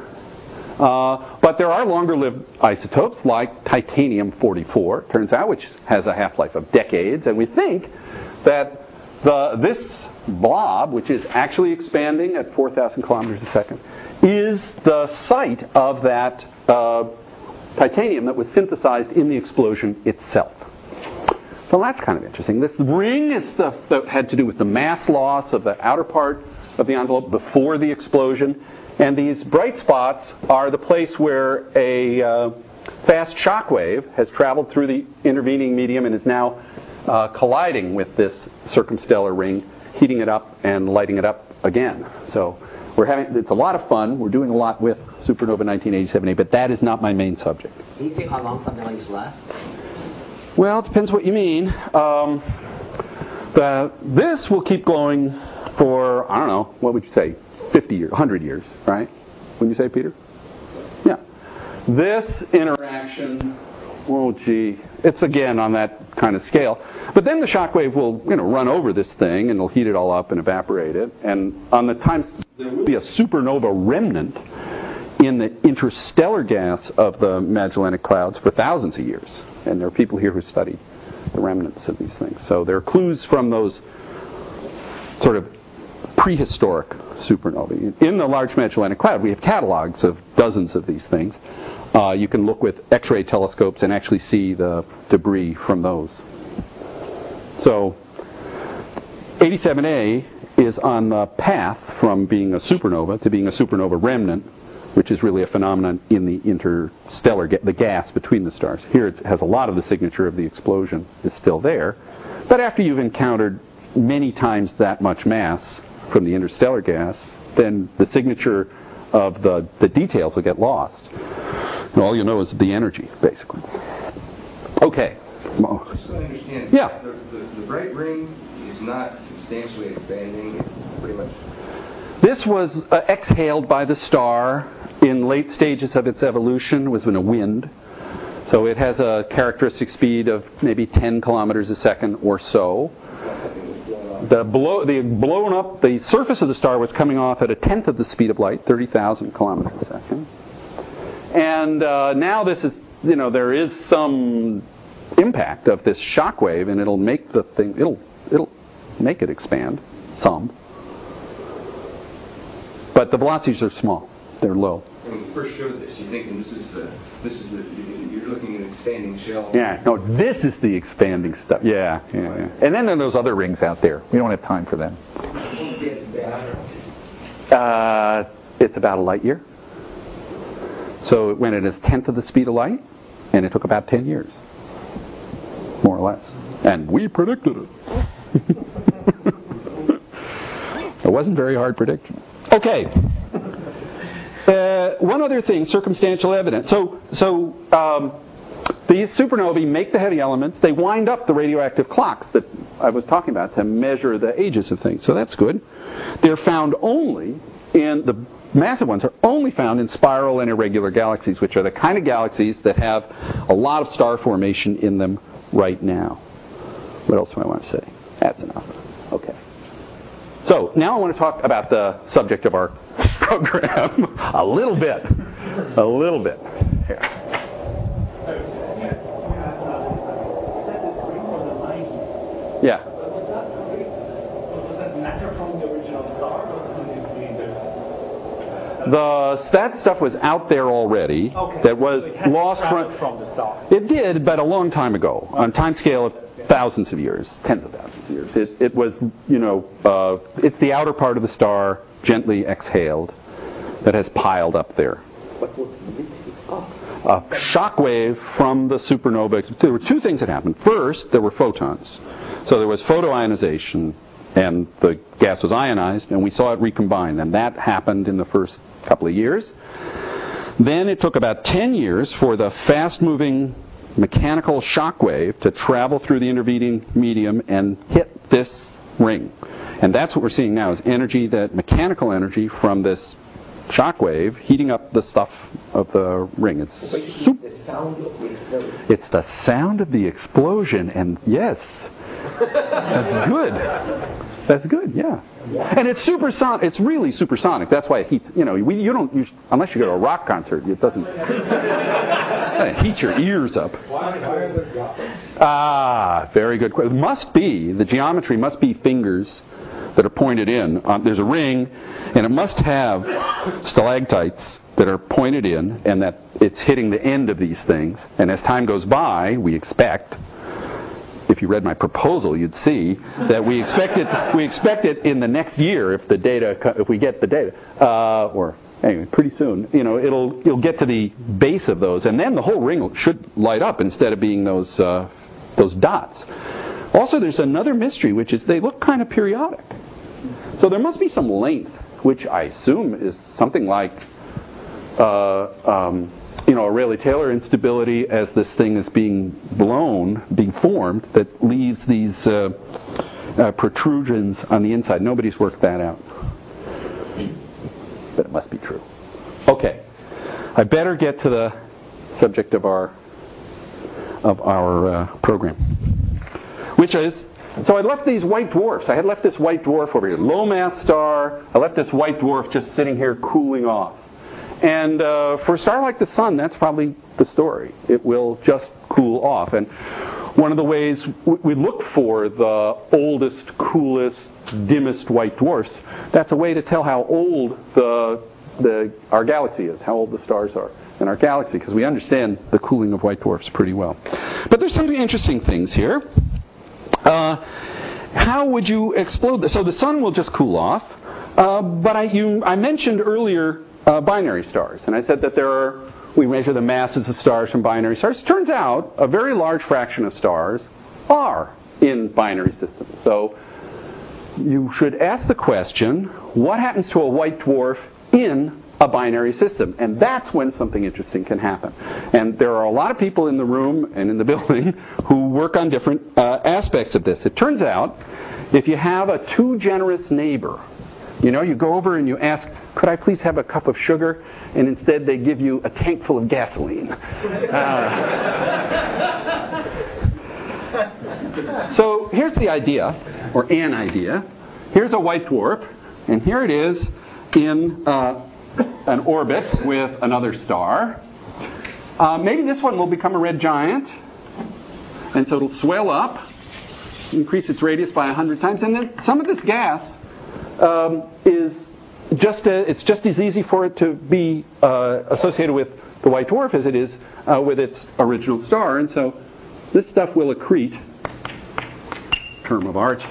Uh, but there are longer-lived isotopes like titanium forty-four, turns out, which has a half-life of decades. And we think that the, this blob, which is actually expanding at four thousand kilometers a second, is the site of that uh, titanium that was synthesized in the explosion itself. So that's kind of interesting. This ring is stuff that had to do with the mass loss of the outer part of the envelope before the explosion. And these bright spots are the place where a uh, fast shock wave has traveled through the intervening medium and is now uh, colliding with this circumstellar ring, heating it up and lighting it up again. So we're having, it's a lot of fun. We're doing a lot with supernova nineteen eighty-seven A, but that is not my main subject. Can you think how long something like this lasts? Well, it depends what you mean. Um, the, this will keep going for, I don't know, what would you say, fifty years, one hundred years, right? Wouldn't you say, Peter? Yeah. This interaction, oh gee, it's again on that kind of scale. But then the shock wave will, you know, run over this thing and it'll heat it all up and evaporate it. And on the times, there will be a supernova remnant in the interstellar gas of the Magellanic Clouds for thousands of years. And there are people here who study the remnants of these things. So there are clues from those sort of prehistoric supernovae. In the Large Magellanic Cloud, we have catalogs of dozens of these things. Uh, you can look with X-ray telescopes and actually see the debris from those. So eighty-seven A is on the path from being a supernova to being a supernova remnant, which is really a phenomenon in the interstellar, ga- the gas between the stars. Here it has a lot of the signature of the explosion is still there. But after you've encountered many times that much mass from the interstellar gas, then the signature of the, the details will get lost. And all you know is the energy, basically. Okay. Just so I understand, Yeah. the, the, the bright ring is not substantially expanding. It's pretty much... This was uh, exhaled by the star in late stages of its evolution. It was in a wind. So it has a characteristic speed of maybe ten kilometers a second or so. The, blow, the blown up, the surface of the star was coming off at a tenth of the speed of light, thirty thousand kilometers a second. And uh, now this is, you know, there is some impact of this shock wave, and it'll make the thing, it'll, it'll make it expand some. But the velocities are small; they're low. When you first showed this, you're thinking this is the, this is the, you're looking at an expanding shell. Yeah, no, this is the expanding stuff. Yeah, yeah, yeah. And then there are those other rings out there. We don't have time for them. Uh, it's about a light year. So it went at a tenth of the speed of light, and it took about ten years, more or less. And we predicted it. It wasn't very hard prediction. Okay. Uh, one other thing, circumstantial evidence. So, so um, these supernovae make the heavy elements. They wind up the radioactive clocks that I was talking about to measure the ages of things. So that's good. They're found only in, the massive ones are only found in spiral and irregular galaxies, which are the kind of galaxies that have a lot of star formation in them right now. What else do I want to say? That's enough. Okay. So now I want to talk about the subject of our program a little bit. A little bit. Here. Yeah. Was that matter from the original star, or was it something completely different? The that stuff was out there already. Okay. That was So it had lost traveled from. from the star. It did, but a long time ago, on a time scale of thousands of years, tens of thousands of years. It, it was, you know, uh, it's the outer part of the star, gently exhaled, that has piled up there. A shock wave from the supernova. There were two things that happened. First, there were photons. So there was photoionization, and the gas was ionized, and we saw it recombine, and that happened in the first couple of years. Then it took about ten years for the fast-moving mechanical shock wave to travel through the intervening medium and hit this ring. And that's what we're seeing now, is energy, that mechanical energy from this shock wave heating up the stuff of the ring. It's soup. The sound of the explosion. It's the sound of the explosion, and yes, that's good. That's good, yeah. And it's supersonic. It's really supersonic. That's why it heats. You know, we, you don't use, unless you go to a rock concert, it doesn't. It heats your ears up. Ah, very good question. It must be the geometry must be fingers that are pointed in. Um, there's a ring, and it must have stalactites that are pointed in, and that it's hitting the end of these things. And as time goes by, we expect, if you read my proposal, you'd see that we expect it. We expect it in the next year if the data, if we get the data, uh, or anyway, pretty soon. You know, it'll it'll get to the base of those, and then the whole ring should light up instead of being those uh, those dots. Also, there's another mystery, which is they look kind of periodic. So there must be some length, which I assume is something like, uh, um, you know, a Rayleigh-Taylor instability as this thing is being blown, being formed, that leaves these uh, uh, protrusions on the inside. Nobody's worked that out. But it must be true. Okay. I better get to the subject of our of our uh, program, which is, so I left these white dwarfs. I had left this white dwarf over here, low mass star. I left this white dwarf just sitting here cooling off. And uh, for a star like the sun, that's probably the story. It will just cool off. And one of the ways we look for the oldest, coolest, dimmest white dwarfs, that's a way to tell how old the the our galaxy is, how old the stars are in our galaxy, because we understand the cooling of white dwarfs pretty well. But there's some interesting things here. Uh, how would you explode this? So the sun will just cool off. Uh, but I, you, I mentioned earlier uh, binary stars, and I said that there are, we measure the masses of stars from binary stars. Turns out a very large fraction of stars are in binary systems. So you should ask the question, what happens to a white dwarf in a binary system? And that's when something interesting can happen. And there are a lot of people in the room and in the building who work on different uh, aspects of this. It turns out, if you have a too generous neighbor, you know, you go over and you ask, could I please have a cup of sugar? And instead they give you a tank full of gasoline. Uh, so here's the idea, or an idea. Here's a white dwarf, and here it is in uh, an orbit with another star. Uh, maybe this one will become a red giant, and so it'll swell up, increase its radius by a hundred times, and then some of this gas um, is just a, it's just as easy for it to be uh, associated with the white dwarf as it is uh, with its original star, and so this stuff will accrete, term of art,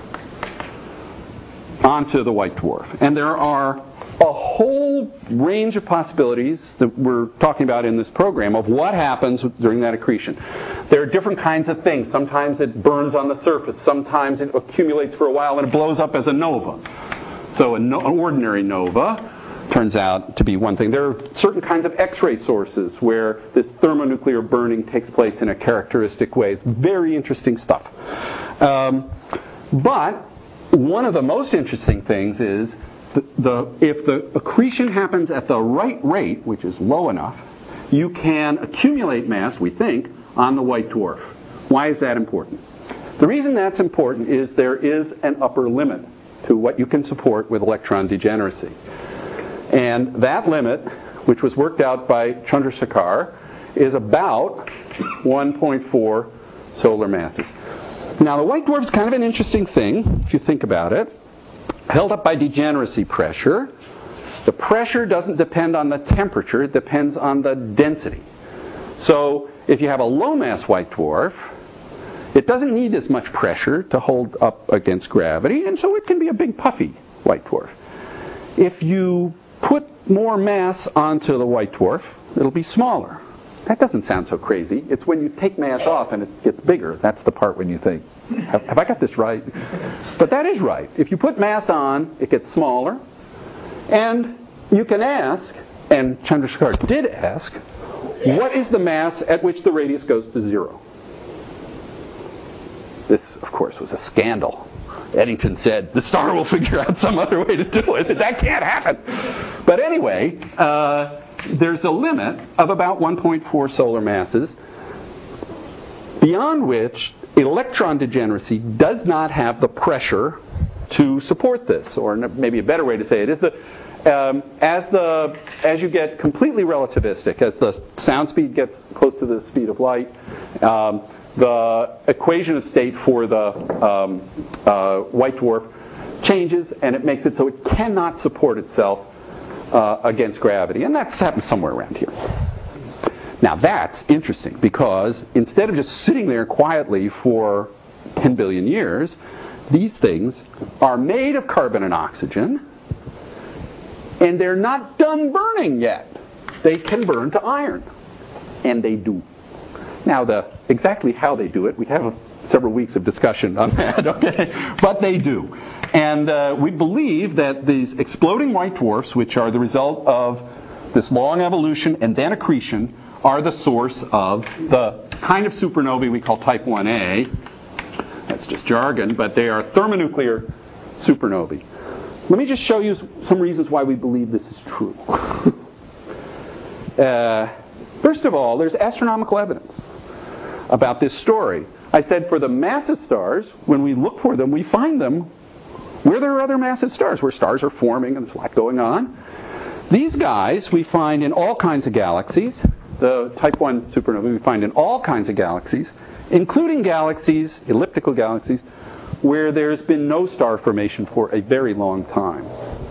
onto the white dwarf. And there are a whole range of possibilities that we're talking about in this program of what happens during that accretion. There are different kinds of things. Sometimes it burns on the surface. Sometimes it accumulates for a while and it blows up as a nova. So an ordinary nova turns out to be one thing. There are certain kinds of X-ray sources where this thermonuclear burning takes place in a characteristic way. It's very interesting stuff. Um, but one of the most interesting things is the, the if the accretion happens at the right rate, which is low enough, you can accumulate mass, we think, on the white dwarf. Why is that important? The reason that's important is there is an upper limit to what you can support with electron degeneracy. And that limit, which was worked out by Chandrasekhar, is about one point four solar masses. Now, the white dwarf is kind of an interesting thing, if you think about it. Held up by degeneracy pressure, The pressure doesn't depend on the temperature, it depends on the density. So if you have a low-mass white dwarf, it doesn't need as much pressure to hold up against gravity, and so it can be a big puffy white dwarf. If you put more mass onto the white dwarf, it'll be smaller. That doesn't sound so crazy. It's when you take mass off and it gets bigger. That's the part when you think, have, have I got this right? But that is right. If you put mass on, it gets smaller. And you can ask, and Chandrasekhar did ask, what is the mass at which the radius goes to zero? This, of course, was a scandal. Eddington said, the star will figure out some other way to do it. That can't happen. But anyway, uh, there's a limit of about one point four solar masses, beyond which electron degeneracy does not have the pressure to support this. Or maybe a better way to say it is that um, as the as you get completely relativistic, as the sound speed gets close to the speed of light, um, the equation of state for the um, uh, white dwarf changes, and it makes it so it cannot support itself uh, against gravity. And that's happened somewhere around here. Now that's interesting, because instead of just sitting there quietly for ten billion years, these things are made of carbon and oxygen, and they're not done burning yet. They can burn to iron, and they do. Now, the exactly how they do it, we have several weeks of discussion on that, okay? But they do. And uh, we believe that these exploding white dwarfs, which are the result of this long evolution and then accretion, are the source of the kind of supernovae we call type one A. That's just jargon, but they are thermonuclear supernovae. Let me just show you some reasons why we believe this is true. uh, first of all, there's astronomical evidence about this story. I said for the massive stars, when we look for them, we find them where there are other massive stars, where stars are forming and there's a lot going on. These guys we find in all kinds of galaxies. The type one supernovae we find in all kinds of galaxies, including galaxies, elliptical galaxies, where there's been no star formation for a very long time.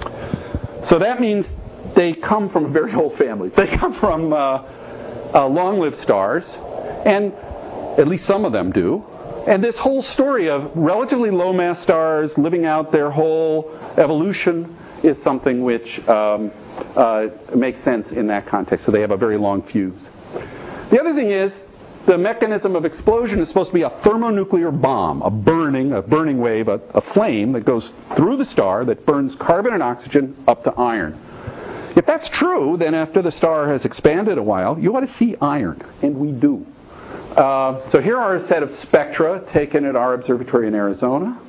So that means they come from a very old family. They come from uh, uh, long-lived stars, and at least some of them do. And this whole story of relatively low-mass stars living out their whole evolution is something which um, uh, makes sense in that context. So they have a very long fuse. The other thing is, the mechanism of explosion is supposed to be a thermonuclear bomb, a burning, a burning wave, a, a flame that goes through the star that burns carbon and oxygen up to iron. If that's true, then after the star has expanded a while, you ought to see iron, and we do. Uh, so here are a set of spectra taken at our observatory in Arizona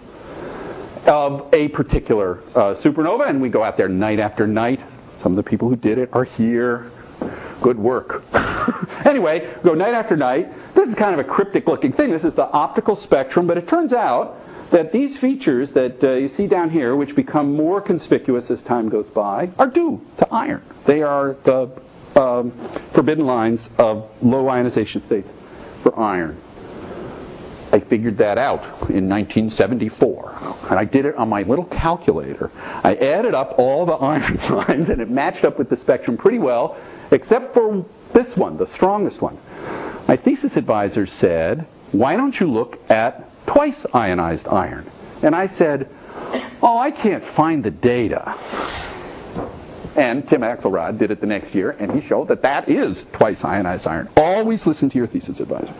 of a particular uh, supernova, and we go out there night after night. Some of the people who did it are here. Good work. Anyway, go night after night. This is kind of a cryptic-looking thing. This is the optical spectrum, but it turns out that these features that uh, you see down here, which become more conspicuous as time goes by, are due to iron. They are the um, forbidden lines of low ionization states for iron. I figured that out in nineteen seventy-four, and I did it on my little calculator. I added up all the iron lines, and it matched up with the spectrum pretty well, except for this one, the strongest one. My thesis advisor said, why don't you look at twice ionized iron? And I said, oh, I can't find the data. And Tim Axelrod did it the next year, and he showed that that is twice ionized iron. Always listen to your thesis advisor.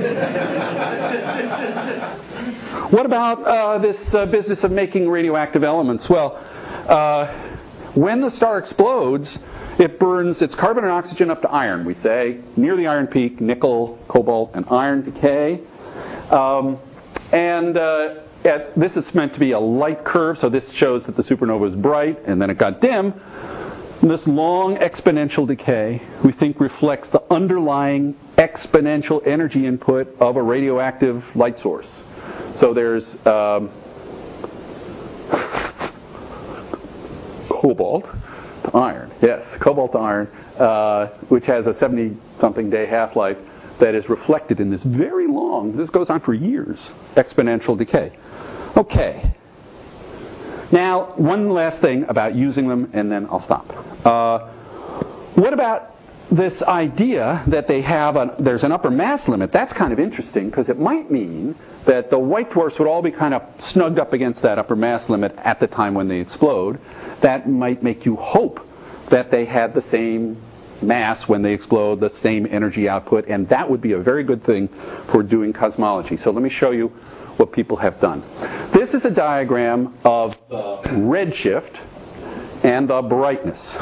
What about uh, this uh, business of making radioactive elements? Well, uh, when the star explodes, it burns its carbon and oxygen up to iron, we say. Near the iron peak, nickel, cobalt, and iron decay. Um, and uh, at, this is meant to be a light curve, so this shows that the supernova is bright, and then it got dim. And this long exponential decay, we think, reflects the underlying exponential energy input of a radioactive light source. So there's um, cobalt to iron, yes, cobalt to iron, uh, which has a seventy-something day half-life that is reflected in this very long, this goes on for years, exponential decay. Okay. Now, one last thing about using them, and then I'll stop. Uh, what about this idea that they have a, there's an upper mass limit? That's kind of interesting because it might mean that the white dwarfs would all be kind of snugged up against that upper mass limit at the time when they explode. That might make you hope that they had the same mass when they explode, the same energy output, and that would be a very good thing for doing cosmology. So let me show you what people have done. This is a diagram of the redshift and the brightness.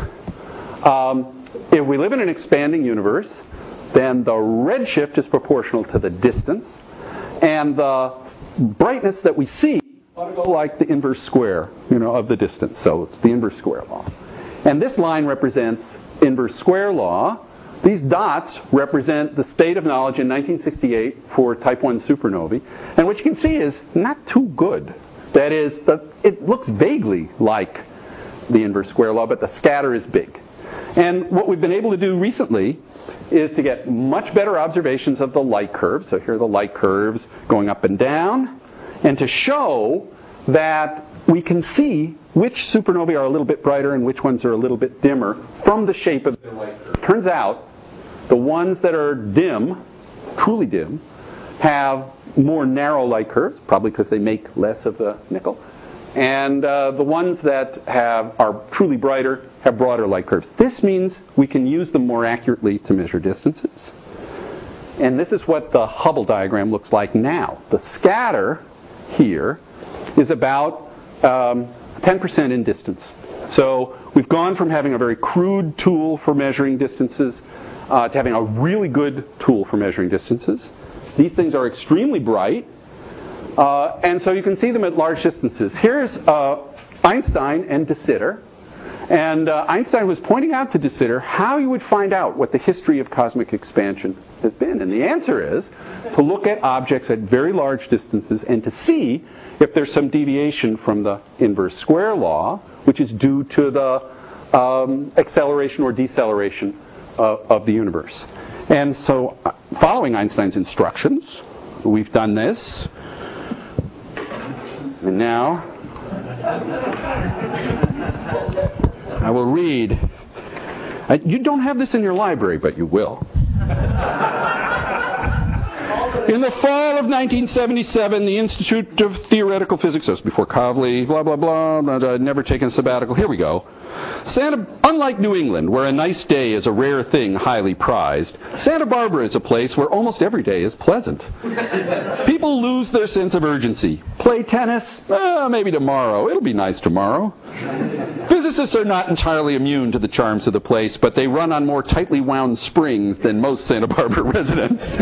Um, if we live in an expanding universe, then the redshift is proportional to the distance, and the brightness that we see ought to go like the inverse square, you know, of the distance. So it's the inverse square law. And this line represents inverse square law. These dots represent the state of knowledge in nineteen sixty-eight for type one supernovae. And what you can see is not too good. That is, the, it looks vaguely like the inverse square law, but the scatter is big. And what we've been able to do recently is to get much better observations of the light curves. So here are the light curves going up and down. And to show that we can see which supernovae are a little bit brighter and which ones are a little bit dimmer from the shape of their light curve. Turns out the ones that are dim, truly dim, have more narrow light curves, probably because they make less of the nickel. And uh, the ones that have are truly brighter have broader light curves. This means we can use them more accurately to measure distances. And this is what the Hubble diagram looks like now. The scatter here is about um, ten percent in distance. So we've gone from having a very crude tool for measuring distances uh, to having a really good tool for measuring distances. These things are extremely bright. Uh, and so you can see them at large distances. Here's uh, Einstein and de Sitter. And uh, Einstein was pointing out to de Sitter how you would find out what the history of cosmic expansion has been. And the answer is to look at objects at very large distances and to see if there's some deviation from the inverse square law, which is due to the um, acceleration or deceleration uh, of the universe. And so uh, following Einstein's instructions, we've done this. And now I will read. Uh, you don't have this in your library, but you will. In the fall of nineteen seventy-seven, the Institute of Theoretical Physics, that was before Kavli, blah, blah, blah, blah, blah, never taken a sabbatical. Here we go. Santa, unlike New England, where a nice day is a rare thing highly prized, Santa Barbara is a place where almost every day is pleasant. People lose their sense of urgency. Play tennis? Uh, maybe tomorrow. It'll be nice tomorrow. Physicists are not entirely immune to the charms of the place, but they run on more tightly wound springs than most Santa Barbara residents.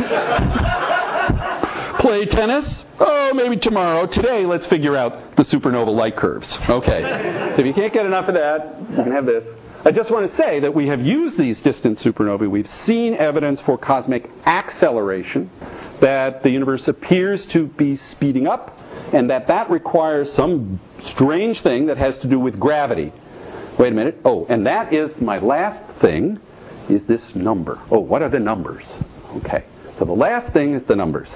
Play tennis? Oh, maybe tomorrow. Today, let's figure out the supernova light curves. Okay. So if you can't get enough of that, you can have this. I just want to say that we have used these distant supernovae. We've seen evidence for cosmic acceleration, that the universe appears to be speeding up, and that that requires some strange thing that has to do with gravity. Wait a minute. Oh, and that is my last thing, is this number. Oh, what are the numbers? Okay. So the last thing is the numbers.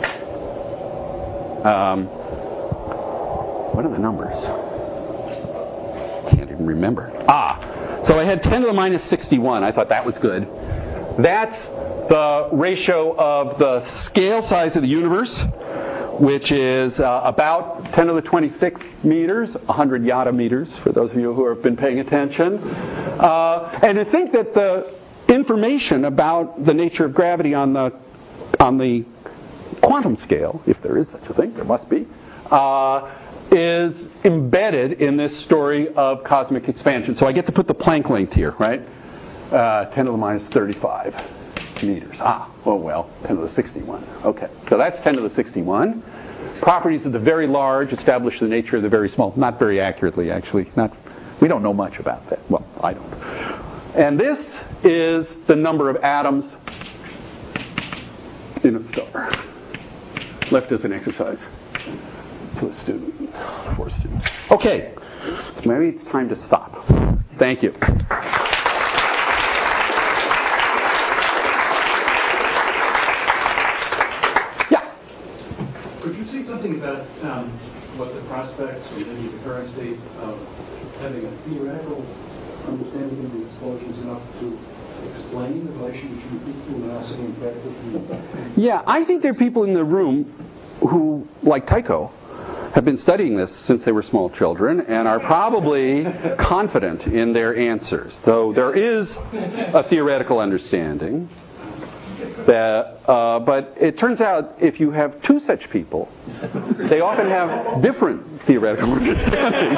Um, what are the numbers? Can't even remember. Ah, so I had ten to the minus sixty-one. I thought that was good. That's the ratio of the scale size of the universe, which is uh, about ten to the twenty-six meters, one hundred yada meters, for those of you who have been paying attention. Uh, and to think that the information about the nature of gravity on the on the quantum scale, if there is such a thing, there must be, uh, is embedded in this story of cosmic expansion. So I get to put the Planck length here, right? Uh, ten to the minus thirty-five meters. Ah, oh well, ten to the sixty-one. Okay, so that's ten to the sixty-one. Properties of the very large establish the nature of the very small. Not very accurately, actually. Not, we don't know much about that. Well, I don't. And this is the number of atoms in a star. Left as an exercise to a student, for a student. Okay, maybe it's time to stop. Thank you. Could you say something about um, what the prospects or maybe the current state of having a theoretical understanding of the explosions enough to explain the relation between people who are now sitting in practice? Yeah, I think there are people in the room who, like Tycho, have been studying this since they were small children and are probably confident in their answers. Though there is a theoretical understanding. That, uh, but it turns out if you have two such people, they often have different theoretical understandings.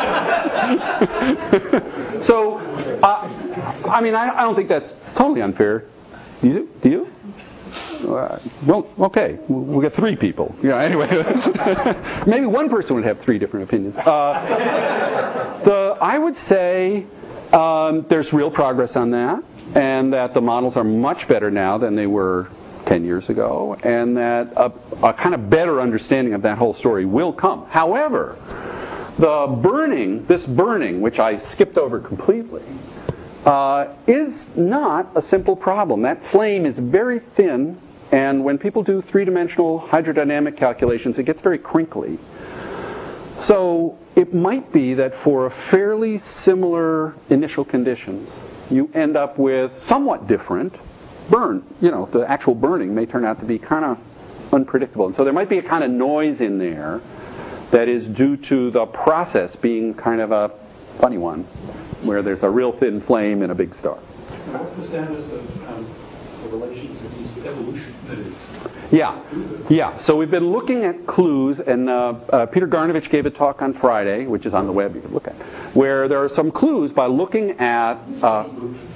So, uh, I mean, I, I don't think that's totally unfair. Do you? Do you? Uh, well, okay, we'll get three people. Yeah. Anyway, maybe one person would have three different opinions. Uh, the I would say um, there's real progress on that, and that the models are much better now than they were ten years ago, and that a, a kind of better understanding of that whole story will come. However, the burning, this burning, which I skipped over completely, uh, is not a simple problem. That flame is very thin, and when people do three-dimensional hydrodynamic calculations, it gets very crinkly. So it might be that for a fairly similar initial conditions, you end up with somewhat different burn. You know, the actual burning may turn out to be kind of unpredictable. And so there might be a kind of noise in there that is due to the process being kind of a funny one, where there's a real thin flame in a big star. What's the status of um, the relations of these evolution, that is? Yeah, yeah. So we've been looking at clues, and uh, uh, Peter Garnovich gave a talk on Friday, which is on the web, you can look at, where there are some clues by looking at... Uh,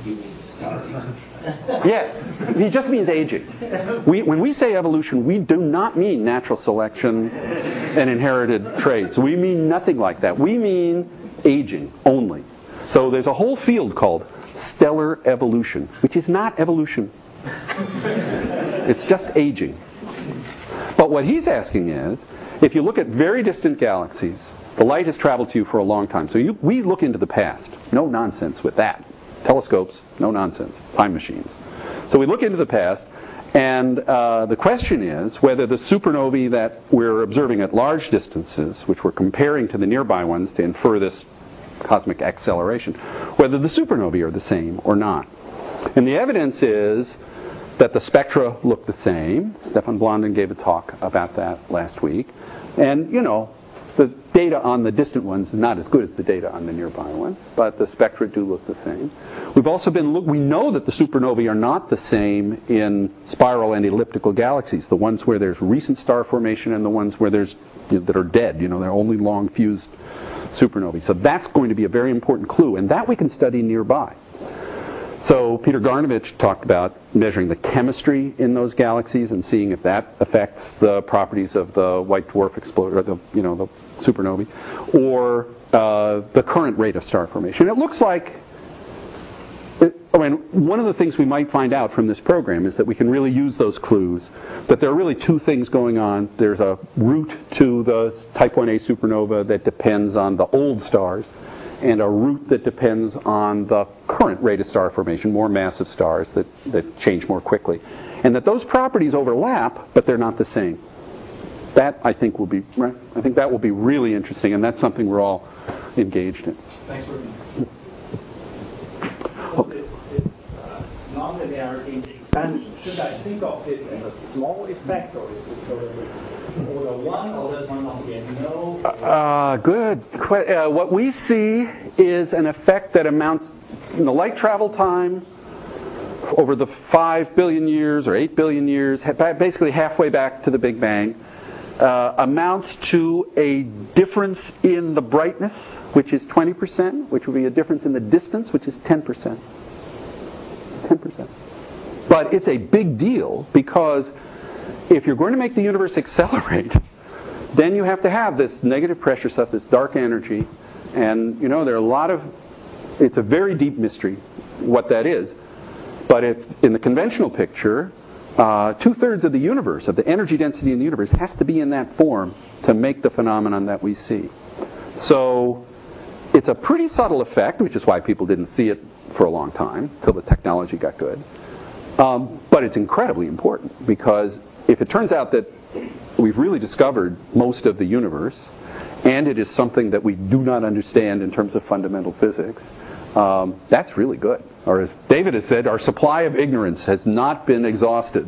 yes, it just means aging. We, when we say evolution, we do not mean natural selection and inherited traits. We mean nothing like that. We mean aging only. So there's a whole field called stellar evolution, which is not evolution. It's just aging. But what he's asking is, if you look at very distant galaxies, the light has traveled to you for a long time. So you, we look into the past. No nonsense with that. Telescopes, no nonsense. Time machines. So we look into the past, and uh, the question is whether the supernovae that we're observing at large distances, which we're comparing to the nearby ones to infer this cosmic acceleration, whether the supernovae are the same or not. And the evidence is that the spectra look the same. Stefan Blondin gave a talk about that last week. And, you know, the data on the distant ones is not as good as the data on the nearby ones, but the spectra do look the same. We've also been look, we know that the supernovae are not the same in spiral and elliptical galaxies, the ones where there's recent star formation and the ones where there's, you know, that are dead, you know, they're only long fused supernovae. So that's going to be a very important clue, and that we can study nearby. So Peter Garnovich talked about measuring the chemistry in those galaxies and seeing if that affects the properties of the white dwarf exploder, the, you know, the supernovae, or uh, the current rate of star formation. It looks like, it, I mean, one of the things we might find out from this program is that we can really use those clues, that there are really two things going on. There's a route to the type one A supernova that depends on the old stars, and a route that depends on the current rate of star formation, more massive stars that, that change more quickly. And that those properties overlap, but they're not the same. That, I think, will be, right? I think that will be really interesting, and that's something we're all engaged in. Thanks for So this, this uh, non-linearity in the expansion, should I think of this as a small effect, or is it sort of order one, or does one not get no? Uh, good. Uh, what we see is an effect that amounts, in the light travel time, over the five billion years or eight billion years, basically halfway back to the Big Bang, uh, amounts to a difference in the brightness, which is twenty percent, which will be a difference in the distance, which is ten percent. ten percent. But it's a big deal because if you're going to make the universe accelerate, then you have to have this negative pressure stuff, this dark energy, and, you know, there are a lot of, it's a very deep mystery what that is. But if, in the conventional picture, uh, two-thirds of the universe, of the energy density in the universe, has to be in that form to make the phenomenon that we see. So it's a pretty subtle effect, which is why people didn't see it for a long time, until the technology got good. Um, but it's incredibly important, because if it turns out that we've really discovered most of the universe, and it is something that we do not understand in terms of fundamental physics, um, that's really good. Or as David has said, our supply of ignorance has not been exhausted.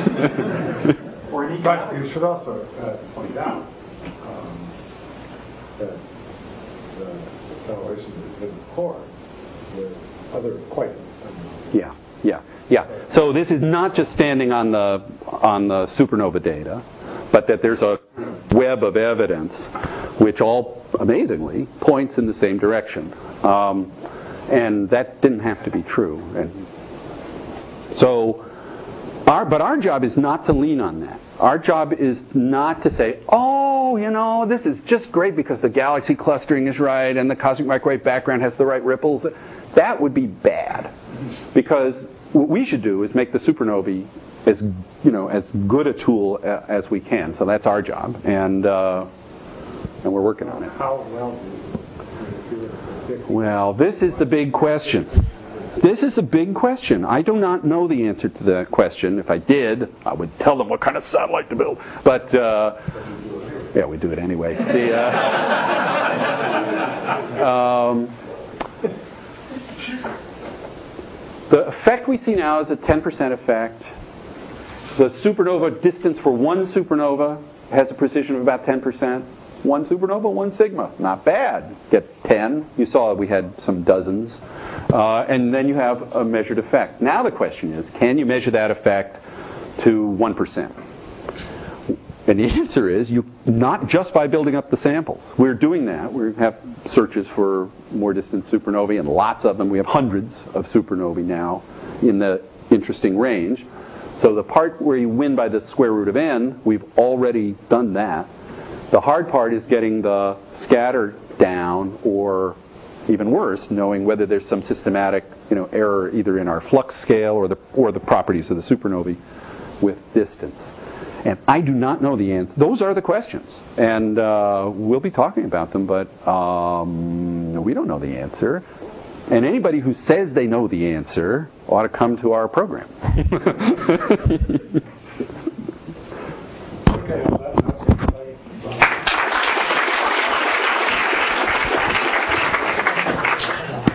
But you should also uh, point out um, that the acceleration is in accord with other quite. Um, yeah, yeah, yeah. So this is not just standing on the on the supernova data, but that there's a web of evidence which all amazingly points in the same direction. Um, and that didn't have to be true. And so, our, but our job is not to lean on that. Our job is not to say, oh, you know, this is just great because the galaxy clustering is right and the cosmic microwave background has the right ripples. That would be bad. Because what we should do is make the supernovae as, you know, as good a tool a, as we can. So that's our job. And, uh, and we're working on it. How well do you do it? Well, this is the big question. This is a big question. I do not know the answer to that question. If I did, I would tell them what kind of satellite to build. But, uh, yeah, we do it anyway. The, uh, um, the effect we see now is a ten percent effect. The supernova distance for one supernova has a precision of about ten percent. One supernova, one sigma. Not bad. Get ten. You saw we had some dozens. Uh, and then you have a measured effect. Now the question is, can you measure that effect to one percent? And the answer is, you not just by building up the samples. We're doing that. We have searches for more distant supernovae, and lots of them. We have hundreds of supernovae now in the interesting range. So the part where you win by the square root of n, we've already done that. The hard part is getting the scatter down, or even worse, knowing whether there's some systematic, you know, error either in our flux scale or the or the properties of the supernovae with distance. And I do not know the answer. Those are the questions, and uh, we'll be talking about them, but um, we don't know the answer. And anybody who says they know the answer ought to come to our program.